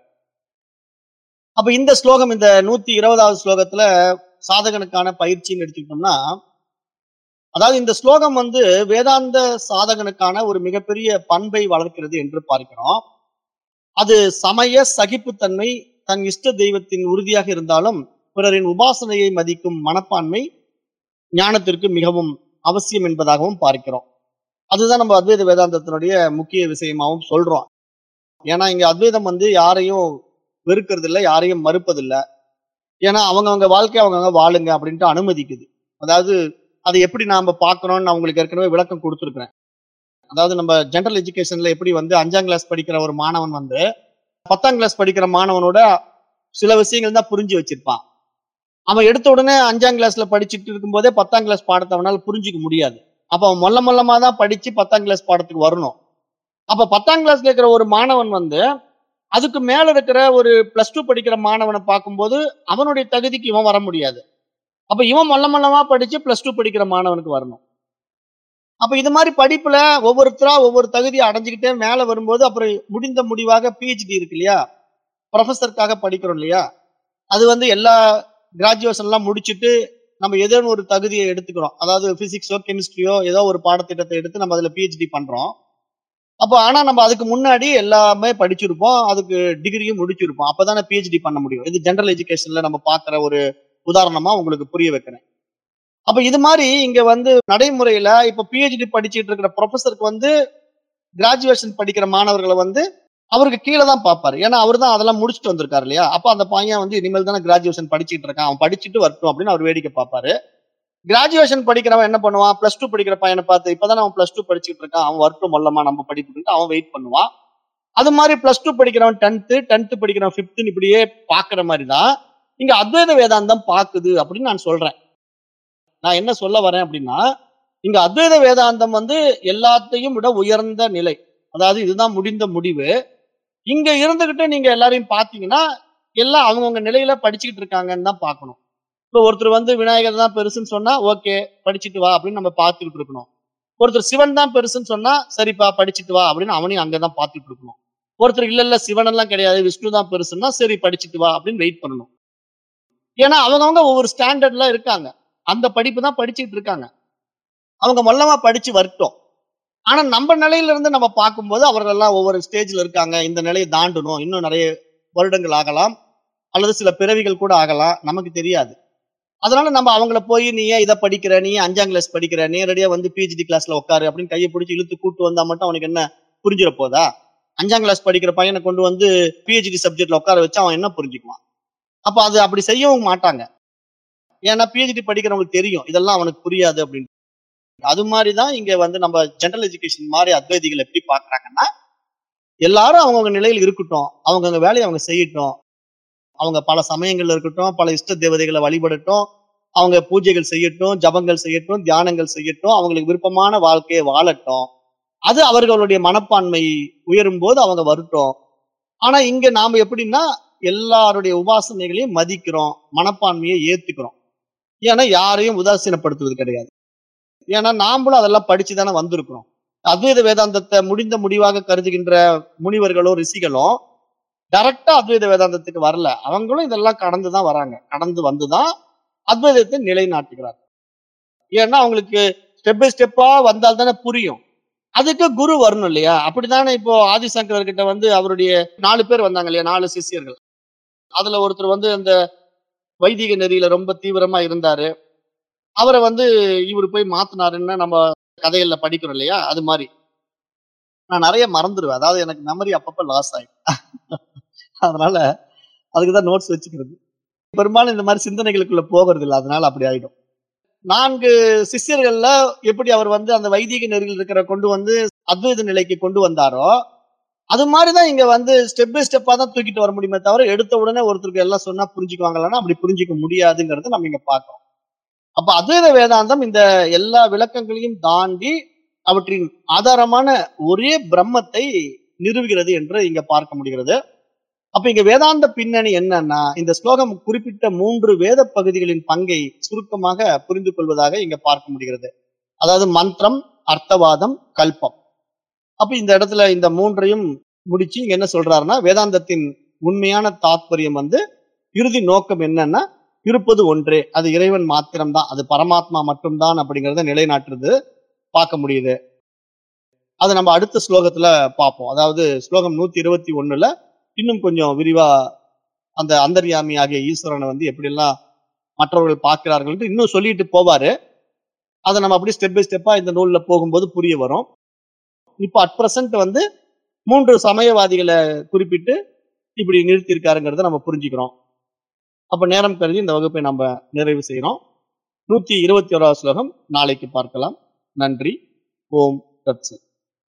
S1: அப்ப இந்த ஸ்லோகம், இந்த 120வது ஸ்லோகத்துல சாதகனுக்கான பயிற்சின்னு எடுத்துக்கிட்டோம்னா, அதாவது இந்த ஸ்லோகம் வந்து வேதாந்த சாதகனுக்கான ஒரு மிகப்பெரிய பண்பை வளர்க்கிறது என்று பார்க்கிறோம். அது சமய சகிப்புத்தன்மை, தன் இஷ்ட தெய்வத்தின் உறுதியாக இருந்தாலும் பிறரின் உபாசனையை மதிக்கும் மனப்பான்மை ஞானத்திற்கு மிகவும் அவசியம் என்பதாகவும் பார்க்கிறோம். அதுதான் நம்ம அத்வைத வேதாந்தத்தினுடைய முக்கிய விஷயமாகவும் சொல்றோம். ஏன்னா இங்க அத்வைதம் வந்து யாரையும் வெறுக்கிறது இல்லை, யாரையும் மறுப்பதில்லை. ஏன்னா அவங்கவங்க வாழ்க்கை அவங்கவங்க வாழுங்க அப்படின்ட்டு அனுமதிக்குது. அதாவது அதை எப்படி நாம பார்க்கணும்னு நான் உங்களுக்கு ஏற்கனவே விளக்கம் கொடுத்துருக்கிறேன். அதாவது நம்ம ஜெனரல் எஜுகேஷன்ல எப்படி வந்து 5ஆம் கிளாஸ் படிக்கிற ஒரு மாணவன் வந்து 10ஆம் கிளாஸ் படிக்கிற மாணவனோட சில விஷயங்கள் தான் புரிஞ்சு வச்சிருப்பான். அவன் எடுத்த உடனே 5ஆம் கிளாஸ்ல படிச்சுட்டு இருக்கும்போதே 10ஆம் கிளாஸ் பாடத்தை அவனால புரிஞ்சுக்க முடியாது. அப்ப அவன் மொல்லமா தான் படிச்சு 10ஆம் கிளாஸ் பாடத்துக்கு வரணும். அப்ப 10ஆம் கிளாஸ்ல இருக்கிற ஒரு மாணவன் வந்து அதுக்கு மேல இருக்கிற ஒரு +2 படிக்கிற மாணவனை பார்க்கும்போது அவனுடைய தகுதிக்கு இவன் வர முடியாது. அப்ப இவன் மொல்லமா படிச்சு +2 படிக்கிற மாணவனுக்கு வரணும். அப்ப இது மாதிரி படிப்புல ஒவ்வொருத்தரா ஒவ்வொரு தகுதியை அடைஞ்சுக்கிட்டே மேல வரும்போது அப்புறம் முடிந்த முடிவாக PhD இருக்கு இல்லையா, ப்ரொஃபஸருக்காக படிக்கிறோம் இல்லையா, அது வந்து எல்லா கிராஜுவேஷன் எல்லாம் முடிச்சுட்டு நம்ம ஏதோ ஒரு தகுதியை எடுத்துக்கிறோம். அதாவது பிசிக்ஸோ கெமிஸ்ட்ரியோ ஏதோ ஒரு பாடத்திட்டத்தை எடுத்து நம்ம அதுல PhD பண்றோம். அப்ப ஆனா நம்ம அதுக்கு முன்னாடி எல்லாமே படிச்சிருப்போம், அதுக்கு டிகிரியும் முடிச்சிருப்போம். அப்பதானே PhD பண்ண முடியும். இது ஜெனரல் எஜுகேஷன்ல நம்ம பார்க்கிற ஒரு உதாரணமா உங்களுக்கு புரிய வைக்கிறேன். அப்ப இது மாதிரி இங்க வந்து நடைமுறையில இப்ப PhD படிச்சுட்டு இருக்கிற ப்ரொஃபஸருக்கு வந்து கிராஜுவேஷன் படிக்கிற மாணவர்களை வந்து அவருக்கு கீழே தான் பார்ப்பாரு. ஏன்னா அவர் தான் அதெல்லாம் முடிச்சுட்டு வந்திருக்காரு இல்லையா? அப்ப அந்த பையன் வந்து இனிமேல் தானே கிராஜுவேஷன் படிச்சுட்டு இருக்கான், அவன் படிச்சுட்டு வரட்டும் அப்படின்னு அவர் வேடிக்கை பார்ப்பாரு. கிராஜுவேஷன் படிக்கிறவன் என்ன பண்ணுவான், +2 படிக்கிற பையனை பார்த்து இப்பதானே அவன் +2 படிச்சுட்டு இருக்கான், அவன் வரட்டும் மொல்லமா நம்ம படிப்புட்டு அவன் வெயிட் பண்ணுவான். அது மாதிரி +2 படிக்கிறவன் 10th படிக்கிறவன் 5th இப்படியே பாக்குற மாதிரி தான் இங்க அத்வைத வேதாந்தம் பாக்குது அப்படின்னு நான் சொல்றேன். நான் என்ன சொல்ல வரேன் அப்படின்னா, இங்க அத்வைத வேதாந்தம் வந்து எல்லாத்தையும் விட உயர்ந்த நிலை. அதாவது இதுதான் முடிந்த முடிவு. இங்க இருந்துகிட்டு நீங்க எல்லாரையும் பாத்தீங்கன்னா எல்லாம் அவங்கவுங்க நிலையில படிச்சுக்கிட்டு இருக்காங்கன்னு தான் பார்க்கணும். இப்போ ஒருத்தர் வந்து விநாயகர் தான் பெருசுன்னு சொன்னா ஓகே படிச்சுட்டு வா அப்படின்னு நம்ம பார்த்துக்கிட்டு இருக்கணும். ஒருத்தர் சிவன் தான் பெருசுன்னு சொன்னா சரிப்பா படிச்சுட்டு வா அப்படின்னு அவனையும் அங்கதான் பார்த்துட்டு இருக்கணும். ஒருத்தர் இல்ல சிவன் எல்லாம் கிடையாது விஷ்ணு தான் பெருசுன்னா சரி படிச்சுட்டு வா அப்படின்னு வெயிட் பண்ணணும். ஏன்னா அவங்கவுங்க ஒவ்வொரு ஸ்டாண்டர்ட்ல இருக்காங்க, அந்த படிப்பு தான் படிச்சுட்டு இருக்காங்க. அவங்க மொல்லமா படிச்சு வரட்டும். ஆனா நம்ம நிலையில இருந்து நம்ம பார்க்கும்போது அவர்கள் எல்லாம் ஒவ்வொரு ஸ்டேஜ்ல இருக்காங்க, இந்த நிலையை தாண்டணும், இன்னும் நிறைய வருடங்கள் ஆகலாம் அல்லது சில பிறவிகள் கூட ஆகலாம், நமக்கு தெரியாது. அதனால நம்ம அவங்கள போய் நீ ஏன் இதை படிக்கிற, நீ 5ஆம் கிளாஸ் படிக்கிற, நேரடியா வந்து PhD கிளாஸ்ல உட்காரு அப்படின்னு கையை பிடிச்சி இழுத்து கூட்டு வந்தா மட்டும் அவனுக்கு என்ன புரிஞ்சிட போதா? 5ஆம் கிளாஸ் படிக்கிற பையனை கொண்டு வந்து பிஹெச்டி சப்ஜெக்ட்ல உட்கார வச்சு அவன் என்ன புரிஞ்சுக்குவான்? அப்ப அது அப்படி செய்யவும் மாட்டாங்க. ஏன்னா பிஹெச்டி படிக்கிறவங்களுக்கு தெரியும் இதெல்லாம் அவனுக்கு புரியாது அப்படின்னு. அது மாதிரிதான் இங்க வந்து நம்ம ஜெனரல் எஜுகேஷன் மாதிரி அத்வைதிகள் எப்படி பாக்குறாங்கன்னா, எல்லாரும் அவங்கவுங்க நிலையில் இருக்கட்டும், அவங்கவுங்க வேலையை அவங்க செய்யட்டும், அவங்க பல சமயங்கள்ல இருக்கட்டும், பல இஷ்ட தேவதைகளை வழிபடட்டும், அவங்க பூஜைகள் செய்யட்டும், ஜபங்கள் செய்யட்டும், தியானங்கள் செய்யட்டும், அவங்களுக்கு விருப்பமான வாழ்க்கையை வாழட்டும். அது அவர்களுடைய மனப்பான்மை உயரும் போது அவங்க வரட்டும். ஆனா இங்க நாம எப்படின்னா எல்லாருடைய உபாசனைகளையும் மதிக்கிறோம், மனப்பான்மையை ஏத்துக்கிறோம். ஏன்னா யாரையும் உதாசீனப்படுத்துவது கிடையாது. ஏன்னா நாமளும் அதெல்லாம் படிச்சுதானே வந்திருக்கிறோம். அத்வைத வேதாந்தத்தை முடிந்த முடிவாக கருதுகின்ற முனிவர்களோ ரிஷிகளோ டைரக்டா அத்வைத வேதாந்தத்துக்கு வரல. அவங்களும் இதெல்லாம் கடந்துதான் வராங்க. கடந்து வந்துதான் அத்வைதத்தை நிலைநாட்டுகிறார். ஏன்னா அவங்களுக்கு ஸ்டெப் பை ஸ்டெப்பா வந்தால் தானே புரியும். அதுக்கு குரு வரணும் இல்லையா? அப்படித்தானே இப்போ ஆதிசங்கரர் கிட்ட வந்து அவருடைய 4 பேர் வந்தாங்க இல்லையா? 4 சிஷ்யர்கள். அதுல ஒருத்தர் வந்து அந்த வைதிக நெறியில ரொம்ப தீவிரமா இருந்தாரு. அவரை வந்து இவரு போய் மாத்துனாருன்னு நம்ம கதைகள்ல படிக்கிறோம் இல்லையா? அது மாதிரி. நான் நிறைய மறந்துடுவேன். அதாவது எனக்கு மெமரி அப்பப்ப லாஸ் ஆயிடும். அதனால அதுக்குதான் நோட்ஸ் வச்சுக்கிறது. பெரும்பாலும் இந்த மாதிரி சிந்தனைகளுக்குள்ள போகிறது இல்லை. அதனால அப்படி ஆயிடும். 4 சிஷ்யர்கள்ல எப்படி அவர் வந்து அந்த வைதிக நெறியில் இருக்கிற கொண்டு வந்து அத்வைத நிலைக்கு கொண்டு வந்தாரோ, அது மாதிரிதான் இங்க வந்து ஸ்டெப் பை ஸ்டெப்பா தான் தூக்கிட்டு வர முடியுமே தவிர, எடுத்த உடனே ஒருத்தருக்கு எல்லாம் சொன்னா புரிஞ்சுக்குவாங்களான்னா அப்படி புரிஞ்சுக்க முடியாதுங்கிறத நம்ம இங்க பார்க்கிறோம். அப்ப அத்வைத வேதாந்தம் இந்த எல்லா விளக்கங்களையும் தாண்டி அவற்றின் ஆதாரமான ஒரே பிரம்மத்தை நிறுவுகிறது என்று இங்க பார்க்க முடிகிறது. அப்ப இங்க வேதாந்த பின்னணி என்னன்னா, இந்த ஸ்லோகம் குறிப்பிட்ட 3 வேத பகுதிகளின் பங்கை சுருக்கமாக புரிந்து கொள்வதாக இங்க பார்க்க முடிகிறது. அதாவது மந்திரம், அர்த்தவாதம், கல்பம். அப்ப இந்த இடத்துல இந்த 3ஐயும் முடிச்சு இங்க என்ன சொல்றாருன்னா, வேதாந்தத்தின் உண்மையான தாத்பரியம் வந்து இறுதி நோக்கம் என்னன்னா, இருப்பது ஒன்றே, அது இறைவன் மாத்திரம்தான், அது பரமாத்மா மட்டும்தான் அப்படிங்கறத நிலைநாட்டுறது பார்க்க முடியுது. அதை நம்ம அடுத்த ஸ்லோகத்துல பார்ப்போம். அதாவது ஸ்லோகம் 121ல இன்னும் கொஞ்சம் விரிவா அந்த அந்தர்யாமி ஆகிய ஈஸ்வரனை வந்து எப்படி எல்லாம் மற்றவர்கள் பார்க்கிறார்கள் என்று இன்னும் சொல்லிட்டு போவாரு. அதை நம்ம அப்படி ஸ்டெப் பை ஸ்டெப்பா இந்த நூல்ல போகும்போது புரிய வரும். இப்ப அட் பிரசன்ட் வந்து 3 சமயவாதிகளை குறிப்பிட்டு இப்படி நிறுத்தியிருக்காருங்கிறத நம்ம புரிஞ்சுக்கிறோம். அப்ப நேரம் கருதி இந்த வகுப்பை நம்ம நிறைவு செய்யறோம். 121வது ஸ்லோகம் நாளைக்கு பார்க்கலாம். நன்றி. ஓம் தத்சத்.